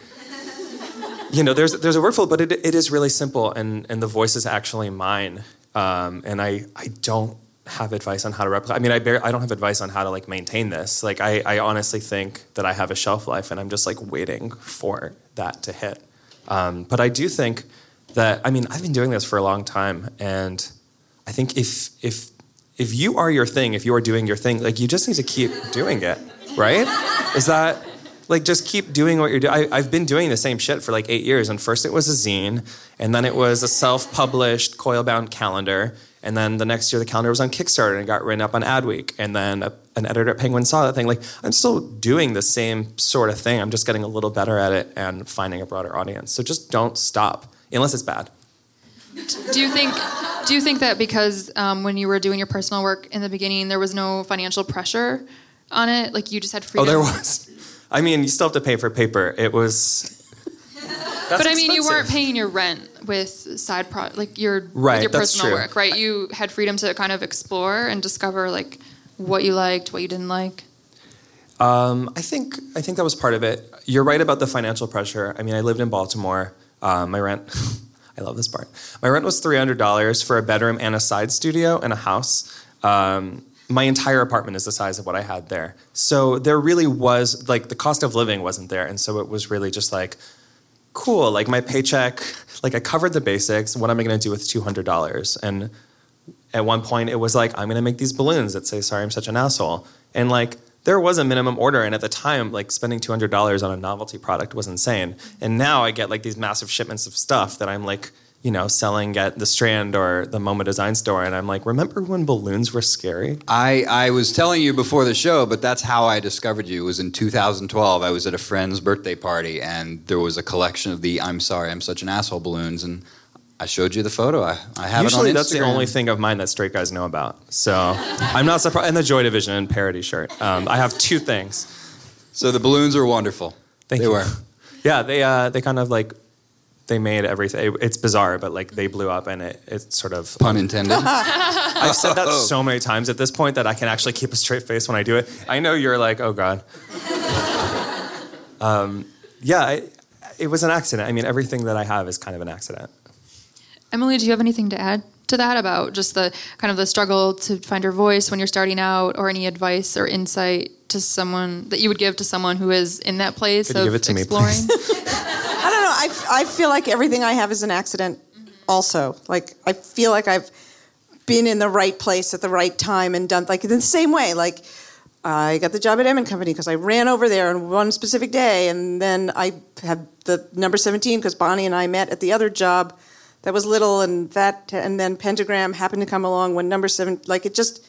you know, there's there's a workflow, but it, it is really simple. And, and the voice is actually mine. Um, and I, I don't have advice on how to replicate. I mean, I bear, I don't have advice on how to like maintain this. Like, I, I honestly think that I have a shelf life and I'm just like waiting for that to hit. Um, but I do think that, I mean, I've been doing this for a long time, and I think if if if you are your thing, if you are doing your thing, like you just need to keep doing it, right? Is that like just keep doing what you're doing? I've been doing the same shit for like eight years, and first it was a zine, and then it was a self-published coil-bound calendar, and then the next year the calendar was on Kickstarter and got written up on Adweek, and then a, an editor at Penguin saw that thing. Like I'm still doing the same sort of thing. I'm just getting a little better at it and finding a broader audience. So just don't stop. Unless it's bad. Do you think, do you think that because um, when you were doing your personal work in the beginning, there was no financial pressure on it? Like you just had freedom? Oh, there was. I mean, you still have to pay for paper. It was... That's but I mean, you weren't expensive. paying your rent with side pro, like your Right, with your that's personal true. work, right? You had freedom to kind of explore and discover like what you liked, what you didn't like. Um, I think I think that was part of it. You're right about the financial pressure. I mean, I lived in Baltimore. Um, my rent, I love this part. My rent was three hundred dollars for a bedroom and a side studio and a house. Um, my entire apartment is the size of what I had there. So there really was, like, the cost of living wasn't there. And so it was really just like, cool, like my paycheck, like I covered the basics. What am I going to do with two hundred dollars? And at one point it was like, I'm going to make these balloons that say, sorry, I'm such an asshole. And like, there was a minimum order, and at the time, like spending two hundred dollars on a novelty product was insane. And now I get like these massive shipments of stuff that I'm like, you know, selling at the Strand or the MoMA Design Store, and I'm like, remember when balloons were scary? I, I was telling you before the show, but that's how I discovered you. It was in two thousand twelve. I was at a friend's birthday party, and there was a collection of the I'm sorry, I'm such an asshole balloons, and I showed you the photo. I, I have Usually it on Instagram. that's the only thing of mine that straight guys know about. So I'm not surprised. And the Joy Division parody shirt. Um, I have two things. So the balloons are wonderful. Thank they you. were. Yeah, they uh, they kind of like, they made everything. It's bizarre, but like they blew up, and it it's sort of... Pun intended. I've said that so many times at this point that I can actually keep a straight face when I do it. I know you're like, oh God. um, yeah, I, it was an accident. I mean, everything that I have is kind of an accident. Emily, do you have anything to add to that about just the kind of the struggle to find your voice when you're starting out, or any advice or insight to someone that you would give to someone who is in that place Could of you give it to exploring? Me, I don't know. I, I feel like everything I have is an accident also. Like, I feel like I've been in the right place at the right time and done, like, in the same way. Like, I got the job at Emin Company because I ran over there on one specific day, and then I had the number seventeen because Bonnie and I met at the other job that was little, and that, and then Pentagram happened to come along when number seven, like, it just,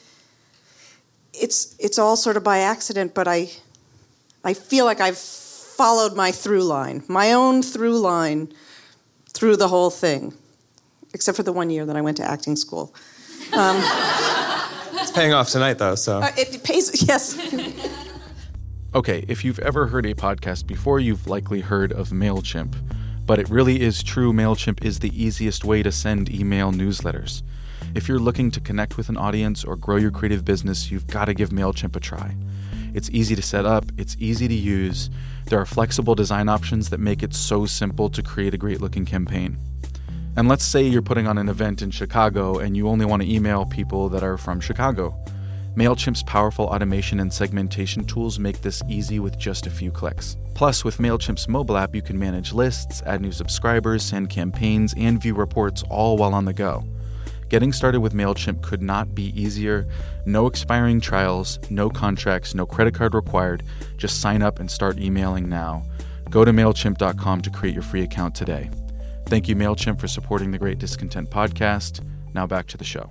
it's it's all sort of by accident, but I, I feel like I've followed my through line, my own through line through the whole thing, except for the one year that I went to acting school. Um, It's paying off tonight, though, so. uh, it pays, yes. Okay, if you've ever heard a podcast before, you've likely heard of MailChimp. But it really is true, MailChimp is the easiest way to send email newsletters. If you're looking to connect with an audience or grow your creative business, you've got to give MailChimp a try. It's easy to set up, it's easy to use. There are flexible design options that make it so simple to create a great-looking campaign. And let's say you're putting on an event in Chicago and you only want to email people that are from Chicago. MailChimp's powerful automation and segmentation tools make this easy with just a few clicks. Plus, with MailChimp's mobile app, you can manage lists, add new subscribers, send campaigns, and view reports all while on the go. Getting started with MailChimp could not be easier. No expiring trials, no contracts, no credit card required. Just sign up and start emailing now. Go to MailChimp dot com to create your free account today. Thank you, MailChimp, for supporting the Great Discontent podcast. Now back to the show.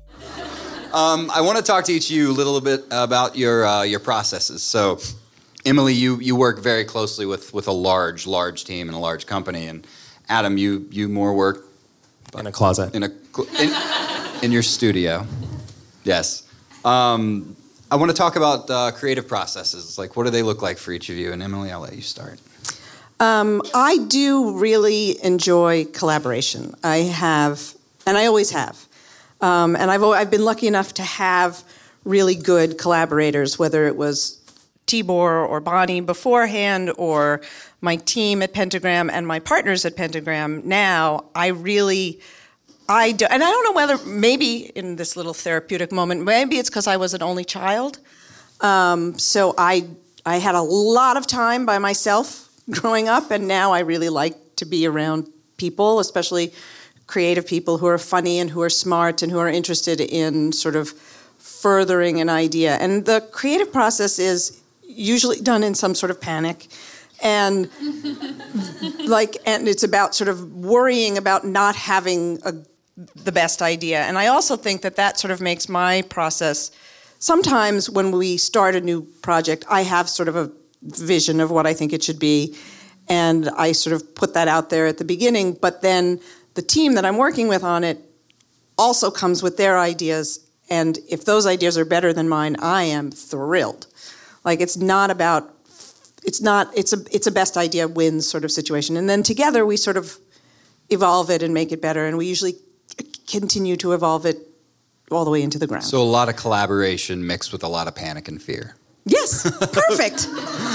Um, I want to talk to each of you a little bit about your uh, your processes. So, Emily, you you work very closely with, with a large, large team and a large company. And Adam, you you more work In a closet. in a in, in your studio. Yes. Um, I want to talk about uh, creative processes. Like, what do they look like for each of you? And Emily, I'll let you start. Um, I do really enjoy collaboration. I have, and I always have. Um, and I've I've been lucky enough to have really good collaborators, whether it was Tibor or Bonnie beforehand, or my team at Pentagram and my partners at Pentagram now. I really, I do, and I don't know whether, maybe in this little therapeutic moment, maybe it's because I was an only child. Um, so I I had a lot of time by myself growing up, and now I really like to be around people, especially creative people who are funny and who are smart and who are interested in sort of furthering an idea. And the creative process is usually done in some sort of panic, and like, and it's about sort of worrying about not having a, the best idea. And I also think that that sort of makes my process. Sometimes when we start a new project, I have sort of a vision of what I think it should be, and I sort of put that out there at the beginning, but then the team that I'm working with on it also comes with their ideas, and if those ideas are better than mine, I am thrilled. Like, it's not about, it's not, it's a it's a best idea wins sort of situation, and then together we sort of evolve it and make it better, and we usually continue to evolve it all the way into the ground. So a lot of collaboration mixed with a lot of panic and fear. Yes, perfect.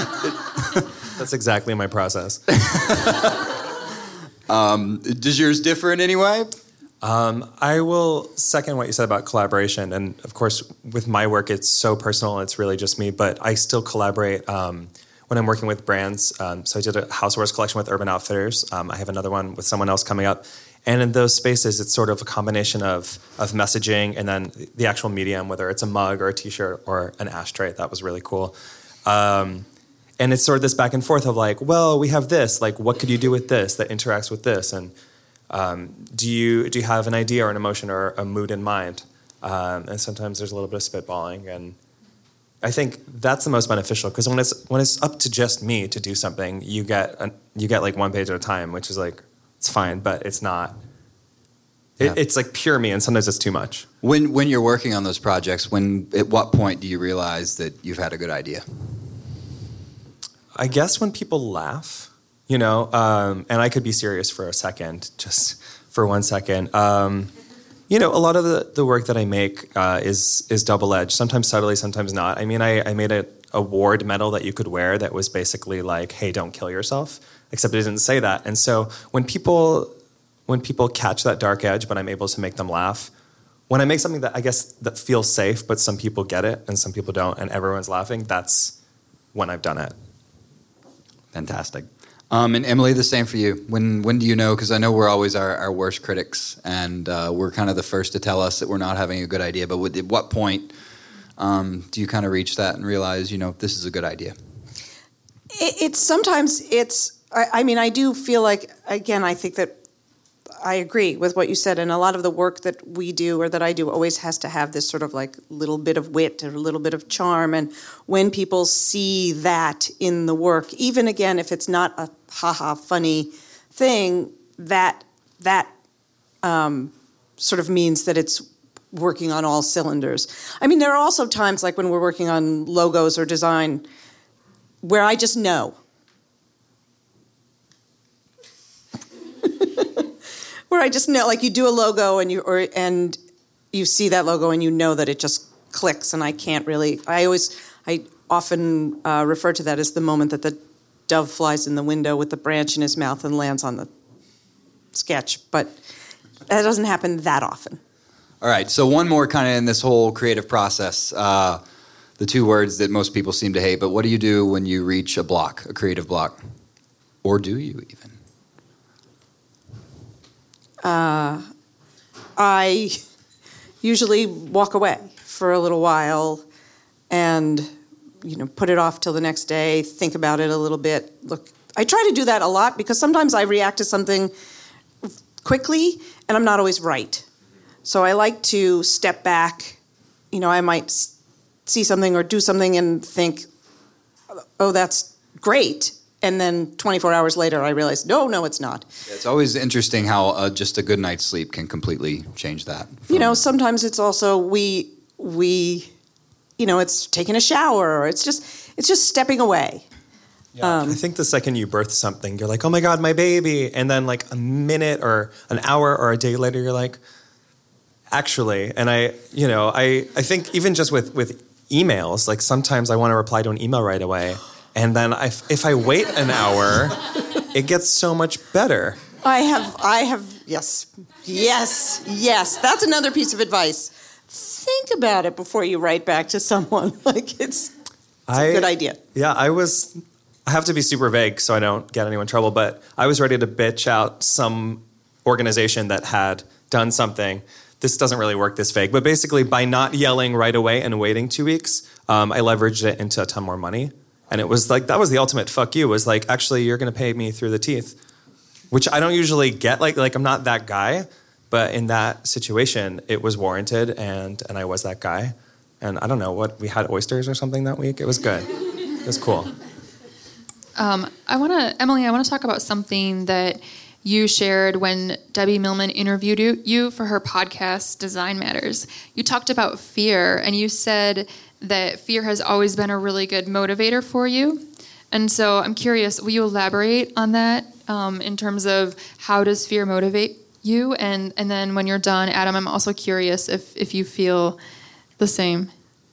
That's exactly my process. um, does yours differ in any way? Um, I will second what you said about collaboration. And of course, with my work, it's so personal. It's really just me. But I still collaborate um, when I'm working with brands. Um, so I did a housewares collection with Urban Outfitters. Um, I have another one with someone else coming up. And in those spaces, it's sort of a combination of of messaging and then the actual medium, whether it's a mug or a T-shirt or an ashtray. That was really cool. Um, and it's sort of this back and forth of like, well, we have this. Like, what could you do with this that interacts with this? And um, do you do you have an idea or an emotion or a mood in mind? Um, and sometimes there's a little bit of spitballing. And I think that's the most beneficial, because when it's when it's up to just me to do something, you get a, you get like one page at a time, which is like, it's fine, but it's not. It, yeah. It's like pure me, and sometimes it's too much. When when you're working on those projects, when at what point do you realize that you've had a good idea? I guess when people laugh, you know, um, and I could be serious for a second, just for one second. Um, you know, a lot of the, the work that I make uh, is is double-edged, sometimes subtly, sometimes not. I mean, I, I made a, award medal that you could wear that was basically like, hey, don't kill yourself, except it didn't say that. And so when people when people catch that dark edge, but I'm able to make them laugh, when I make something that I guess that feels safe, but some people get it and some people don't, and everyone's laughing, that's when I've done it. Fantastic. Um, and Emily, the same for you. When when do you know? Because I know we're always our, our worst critics, and uh, we're kind of the first to tell us that we're not having a good idea. But with, at what point um, do you kind of reach that and realize, you know, this is a good idea? It, it's sometimes it's. I, I mean, I do feel like, again, I think that I agree with what you said, and a lot of the work that we do or that I do always has to have this sort of like little bit of wit or a little bit of charm. And when people see that in the work, even again if it's not a haha funny thing, that that um, sort of means that it's working on all cylinders. I mean, there are also times like when we're working on logos or design where I just know. Where I just know, like you do a logo and you or and you see that logo and you know that it just clicks, and I can't really. I always, I often uh, refer to that as the moment that the dove flies in the window with the branch in his mouth and lands on the sketch. But that doesn't happen that often. All right, so one more kind of in this whole creative process. Uh, the two words that most people seem to hate. But what do you do when you reach a block, a creative block, or do you even? Uh, I usually walk away for a little while and, you know, put it off till the next day, think about it a little bit. Look, I try to do that a lot because sometimes I react to something quickly and I'm not always right. So I like to step back. You know, I might see something or do something and think, oh, that's great. And then twenty-four hours later, I realized, no, no, it's not. Yeah, it's always interesting how uh, just a good night's sleep can completely change that. You know, sometimes it's also we we, you know, it's taking a shower, or it's just it's just stepping away. Yeah, um, I think the second you birth something, you're like, oh my God, my baby, and then like a minute or an hour or a day later, you're like, actually, and I, you know, I I think even just with with emails, like sometimes I want to reply to an email right away. And then I, if I wait an hour, it gets so much better. I have, I have, yes, yes, yes. That's another piece of advice. Think about it before you write back to someone. Like it's, it's I, a good idea. Yeah, I was, I have to be super vague so I don't get anyone in trouble, but I was ready to bitch out some organization that had done something. This doesn't really work this vague, but basically by not yelling right away and waiting two weeks, um, I leveraged it into a ton more money. And it was like, that was the ultimate fuck you, was like, actually, you're going to pay me through the teeth, which I don't usually get. Like, like I'm not that guy, but in that situation, it was warranted, and and I was that guy. And I don't know, what, we had oysters or something that week. It was good. It was cool. Um, I want to, Emily, I want to talk about something that you shared when Debbie Millman interviewed you, you for her podcast, Design Matters. You talked about fear, and you said that fear has always been a really good motivator for you. And so I'm curious, will you elaborate on that um, in terms of how does fear motivate you? And and then when you're done, Adam, I'm also curious if, if you feel the same.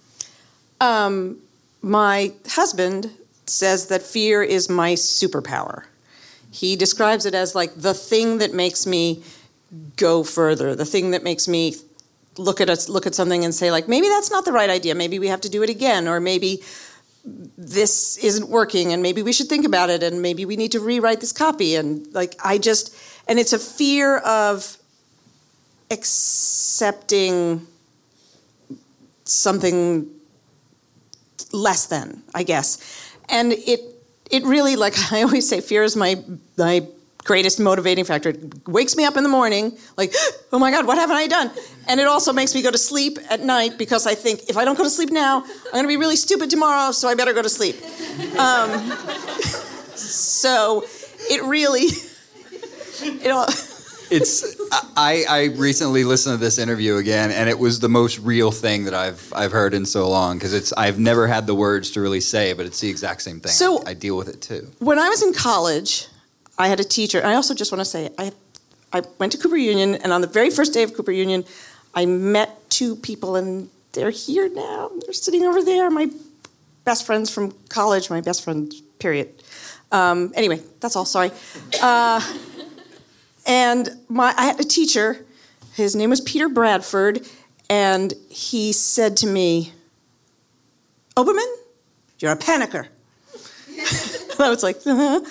Um, my husband says that fear is my superpower. He describes it as like the thing that makes me go further, the thing that makes me look at us, look at something and say, like, maybe that's not the right idea. Maybe we have to do it again, or maybe this isn't working, and maybe we should think about it, and maybe we need to rewrite this copy. And like, I just, and it's a fear of accepting something less than, I guess. And it, it really, like I always say, fear is my my. greatest motivating factor. It wakes me up in the morning, like, oh my God, what haven't I done? And it also makes me go to sleep at night because I think if I don't go to sleep now, I'm going to be really stupid tomorrow, so I better go to sleep. Um, so it really, it all. It's. I, I recently listened to this interview again, and it was the most real thing that I've I've heard in so long, because it's I've never had the words to really say, but it's the exact same thing. So I, I deal with it too. When I was in college, I had a teacher. I also just want to say, I I went to Cooper Union, and on the very first day of Cooper Union, I met two people, and they're here now. They're sitting over there. My best friends from college, my best friends, period. Um, anyway, that's all, sorry. Uh, and my, I had a teacher, his name was Peter Bradford, and he said to me, Oberman, you're a panicker. And I was like, uh-huh.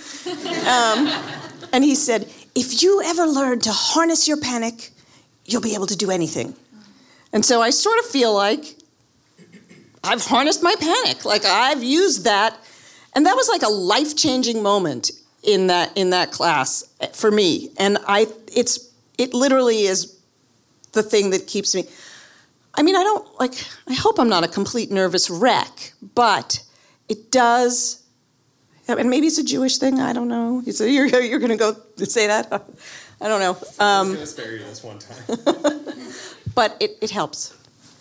um, and he said, if you ever learn to harness your panic, you'll be able to do anything. And so I sort of feel like I've harnessed my panic. Like I've used that. And that was like a life-changing moment in that in that class for me. And I it's it literally is the thing that keeps me. I mean, I don't like I hope I'm not a complete nervous wreck, but it does. And maybe it's a Jewish thing. I don't know. You say you're you're going to go say that. I don't know. Um, I was going to spare you this one time. But it, it helps.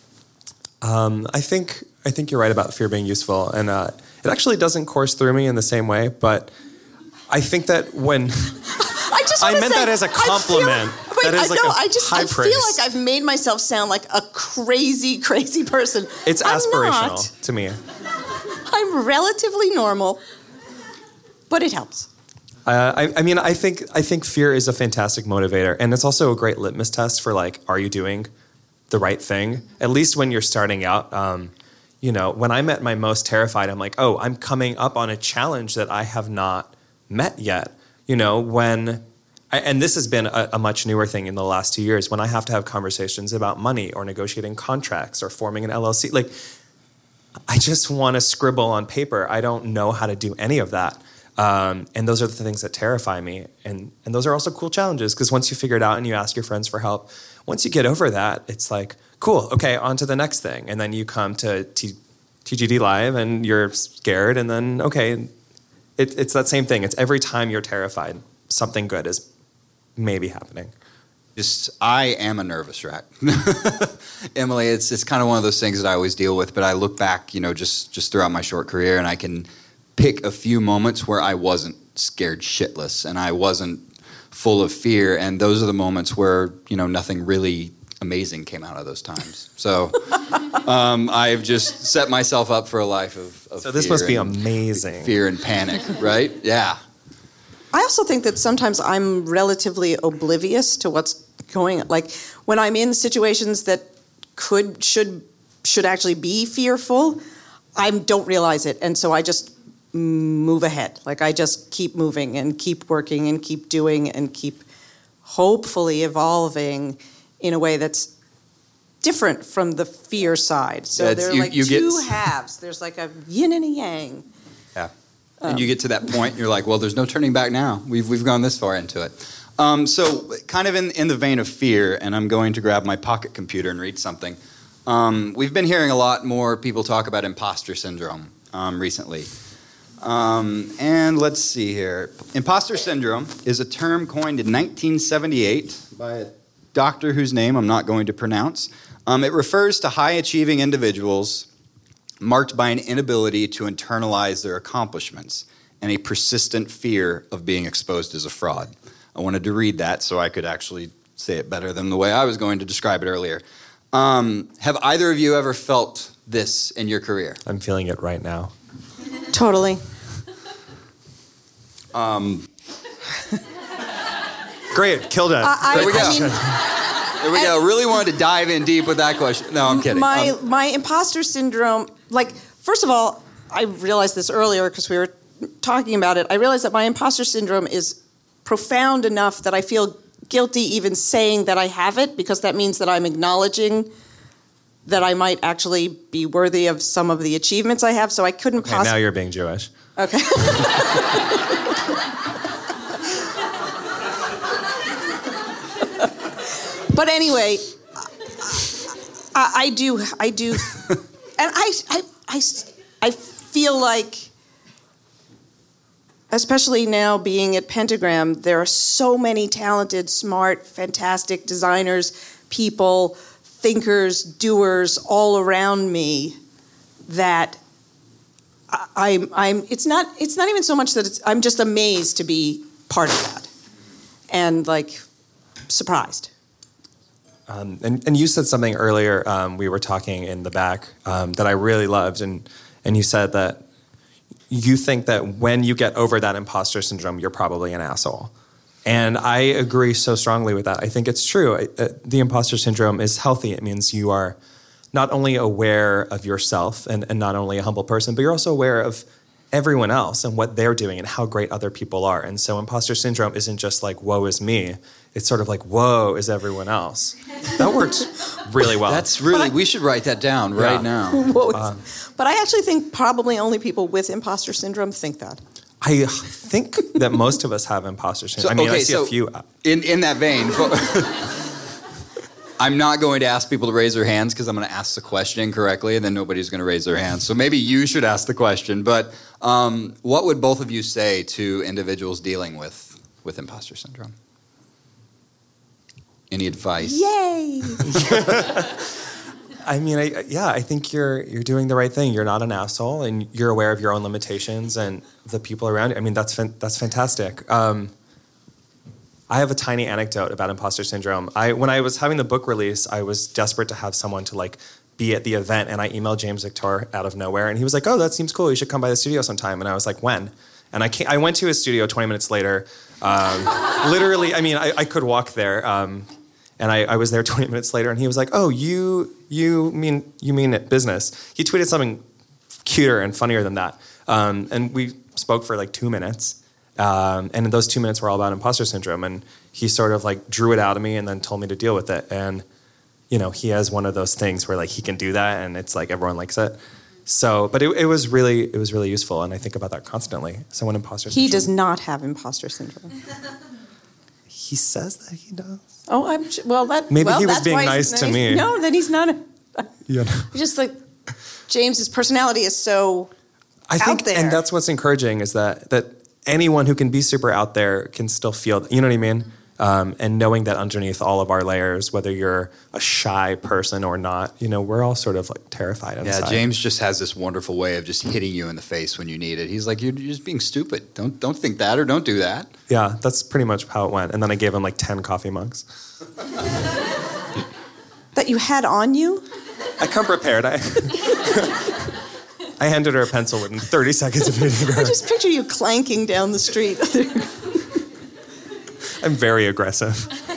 Um, I think I think you're right about fear being useful, and uh, it actually doesn't course through me in the same way. But I think that when I just I wanna meant say, that as a compliment. I feel, wait, that is I like know. a I just high I praise. feel like I've made myself sound like a crazy, crazy person. It's I'm aspirational not. to me. I'm relatively normal, but it helps. Uh, I, I mean, I think I think fear is a fantastic motivator, and it's also a great litmus test for like, are you doing the right thing? At least when you're starting out. Um, you know, when I'm at my most terrified, I'm like, oh, I'm coming up on a challenge that I have not met yet. You know, when, I, and this has been a, a much newer thing in the last two years, when I have to have conversations about money or negotiating contracts or forming an L L C. Like, I just want to scribble on paper. I don't know how to do any of that. Um, and those are the things that terrify me. And and those are also cool challenges, because once you figure it out and you ask your friends for help, once you get over that, it's like, cool, okay, on to the next thing. And then you come to T- TGD Live and you're scared, and then, okay, it, it's that same thing. It's every time you're terrified, something good is maybe happening. Just, I am a nervous wreck. Emily, it's it's kind of one of those things that I always deal with, but I look back, you know, just, just throughout my short career, and I can pick a few moments where I wasn't scared shitless and I wasn't full of fear, and those are the moments where, you know, nothing really amazing came out of those times. So um, I've just set myself up for a life of, of So this must be and, amazing. Fear and panic, right? Yeah. I also think that sometimes I'm relatively oblivious to what's going on. Like when I'm in situations that could should should actually be fearful, I don't realize it, and so I just move ahead. Like I just keep moving and keep working and keep doing and keep hopefully evolving in a way that's different from the fear side. So That's- there are you- like you get- two halves. There's like a yin and a yang. Yeah. And you get to that point, and you're like, well, there's no turning back now. We've we've gone this far into it. Um, so kind of in, in the vein of fear, and I'm going to grab my pocket computer and read something. Um, we've been hearing a lot more people talk about imposter syndrome um, recently. Um, and let's see here. Imposter syndrome is a term coined in nineteen seventy-eight by a doctor whose name I'm not going to pronounce. Um, it refers to high-achieving individuals marked by an inability to internalize their accomplishments and a persistent fear of being exposed as a fraud. I wanted to read that so I could actually say it better than the way I was going to describe it earlier. Um, have either of you ever felt this in your career? I'm feeling it right now. Totally. Um, Great, killed it. I, There we go. I mean, there we go. Really wanted to dive in deep with that question. No, I'm kidding. My Um, my imposter syndrome, like, first of all, I realized this earlier because we were talking about it. I realized that my imposter syndrome is profound enough that I feel guilty even saying that I have it, because that means that I'm acknowledging that I might actually be worthy of some of the achievements I have. So I couldn't Okay, possibly. now you're being Jewish. Okay. But anyway, I, I do, I do, and I, I, I, I feel like, especially now being at Pentagram, there are so many talented, smart, fantastic designers, people, thinkers, doers all around me that I, I'm, I'm, it's not, it's not even so much that it's, I'm just amazed to be part of that and like surprised. Um, and, and you said something earlier, um, we were talking in the back, um, that I really loved, and and you said that you think that when you get over that imposter syndrome, you're probably an asshole. And I agree so strongly with that. I think it's true. Uh, the imposter syndrome is healthy. It means you are not only aware of yourself and, and not only a humble person, but you're also aware of everyone else and what they're doing and how great other people are. And so imposter syndrome isn't just like, woe is me. It's sort of like, whoa is everyone else. That works really well. That's really, I, we should write that down right yeah. now. Um, but I actually think probably only people with imposter syndrome think that. I think that most of us have imposter syndrome. So, I mean, okay, I see so a few. In, in that vein, I'm not going to ask people to raise their hands because I'm going to ask the question incorrectly and then nobody's going to raise their hands. So maybe you should ask the question. But um, what would both of you say to individuals dealing with, with imposter syndrome? Any advice? Yay! I mean, I, yeah, I think you're you're doing the right thing. You're not an asshole, and you're aware of your own limitations and the people around you. I mean, that's fan- that's fantastic. Um, I have a tiny anecdote about imposter syndrome. I when I was having the book release, I was desperate to have someone to like be at the event, and I emailed James Victor out of nowhere, and he was like, "Oh, that seems cool. You should come by the studio sometime." And I was like, "When?" And I came, I went to his studio twenty minutes later. Um, literally, I mean, I, I could walk there. Um, And I, I was there twenty minutes later, and he was like, "Oh, you you mean you mean it business?" He tweeted something cuter and funnier than that, um, and we spoke for like two minutes. Um, and those two minutes were all about imposter syndrome, and he sort of like drew it out of me and then told me to deal with it. And you know, he has one of those things where like he can do that, and it's like everyone likes it. So, but it, it was really it was really useful, and I think about that constantly. Someone imposter syndrome. He does not have imposter syndrome. He says that he does. Oh, I'm well. That maybe well, he was that's being why nice to me. No, then he's not. A, yeah. Just like James's personality is so I think, out there. and that's what's encouraging is that that anyone who can be super out there can still feel. You know what I mean? Um, and knowing that underneath all of our layers, whether you're a shy person or not, you know, we're all sort of like terrified inside. Yeah, James just has this wonderful way of just hitting you in the face when you need it. He's like, you're just being stupid. Don't don't think that or don't do that. Yeah, that's pretty much how it went. And then I gave him like ten coffee mugs. That you had on you? I come prepared. I I handed her a pencil within thirty seconds of meeting her. I just picture you clanking down the street. I'm very aggressive.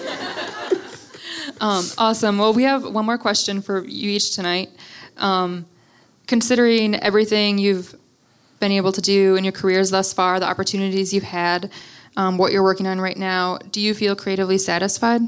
Um, awesome. Well, we have one more question for you each tonight. Um, considering everything you've been able to do in your careers thus far, the opportunities you've had, um, what you're working on right now, do you feel creatively satisfied?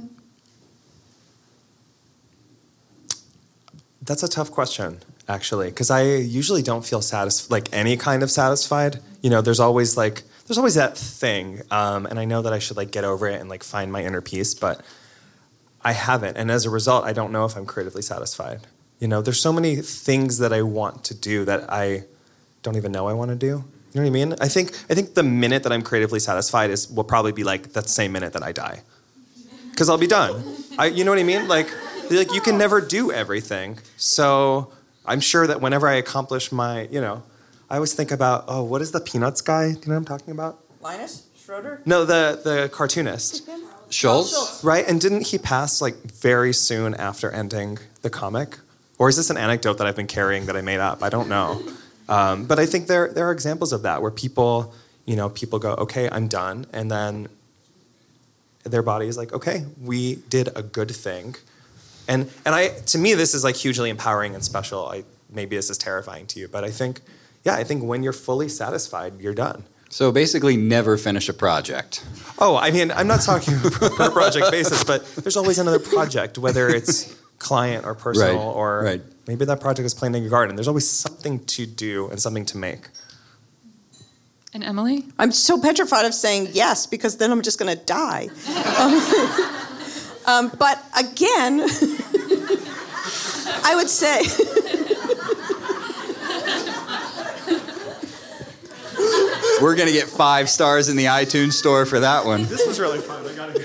That's a tough question, actually, because I usually don't feel satisfied, like any kind of satisfied. You know, there's always like, there's always that thing, um, and I know that I should like get over it and like find my inner peace, but I haven't, and as a result, I don't know if I'm creatively satisfied. You know, there's so many things that I want to do that I don't even know I want to do. You know what I mean? I think I think the minute that I'm creatively satisfied is will probably be like that same minute that I die, because I'll be done. I, you know what I mean? Like. Like, you can never do everything. So I'm sure that whenever I accomplish my, you know, I always think about, oh, what is the Peanuts guy? Do you know what I'm talking about? Linus Schroeder? No, the, the cartoonist. Schultz? Right? And didn't he pass, like, very soon after ending the comic? Or is this an anecdote that I've been carrying that I made up? I don't know. Um, but I think there there are examples of that where people, you know, people go, okay, I'm done. And then their body is like, okay, we did a good thing. And and I to me this is like hugely empowering and special. I maybe this is terrifying to you, but I think yeah, I think when you're fully satisfied, you're done. So basically never finish a project. Oh, I mean, I'm not talking per project basis, but there's always another project, whether it's client or personal right, or right. maybe that project is planting your garden. There's always something to do and something to make. And Emily? I'm so petrified of saying yes because then I'm just going to die. Um, Um, but again, I would say, we're going to get five stars in the iTunes store for that one. This was really fun. I gotta go.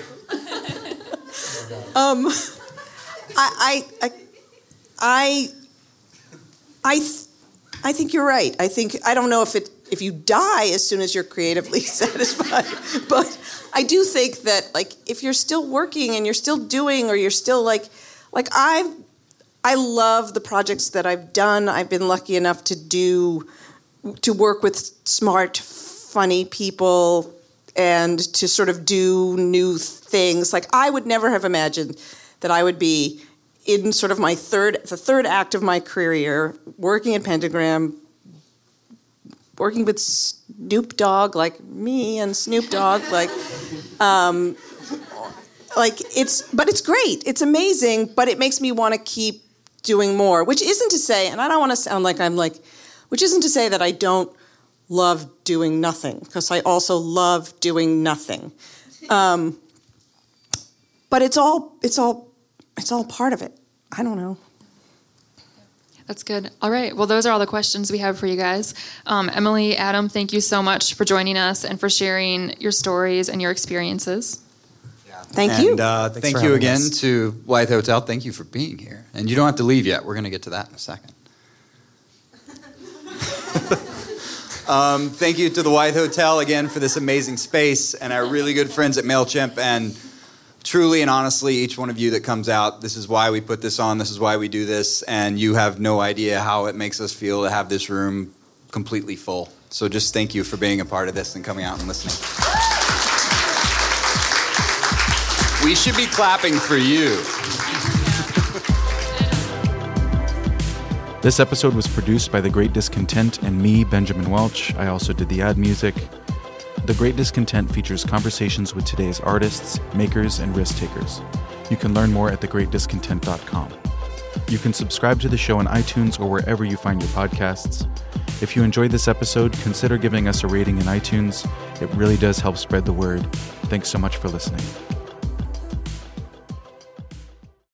um, I, I, I, I, th- I think you're right. I think I don't know if it if you die as soon as you're creatively satisfied, but I do think that like if you're still working and you're still doing or you're still like like I've I love the projects that I've done. I've been lucky enough to do, to work with smart, funny people and to sort of do new things. Like, I would never have imagined that I would be in sort of my third, the third act of my career, working at Pentagram, working with Snoop Dogg, like me and Snoop Dogg, like, um, like it's, but it's great. It's amazing, but it makes me want to keep doing more, which isn't to say, and I don't want to sound like I'm like, which isn't to say that I don't love doing nothing, because I also love doing nothing. Um, but it's all, it's all, it's all part of it. I don't know. That's good. All right. Well, those are all the questions we have for you guys. Um, Emily, Adam, thank you so much for joining us and for sharing your stories and your experiences. Yeah. Thank and, you. Uh, Thanks thank for you having again us. to Wythe Hotel. Thank you for being here. And you don't have to leave yet. We're going to get to that in a second. um, thank you to the Wythe Hotel again for this amazing space and our really good friends at MailChimp. And truly and honestly, each one of you that comes out, this is why we put this on, this is why we do this, and you have no idea how it makes us feel to have this room completely full. So just thank you for being a part of this and coming out and listening. We should be clapping for you. This episode was produced by The Great Discontent and me, Benjamin Welch. I also did the ad music. The Great Discontent features conversations with today's artists, makers, and risk takers. You can learn more at the great discontent dot com. You can subscribe to the show on iTunes or wherever you find your podcasts. If you enjoyed this episode, consider giving us a rating in iTunes. It really does help spread the word. Thanks so much for listening.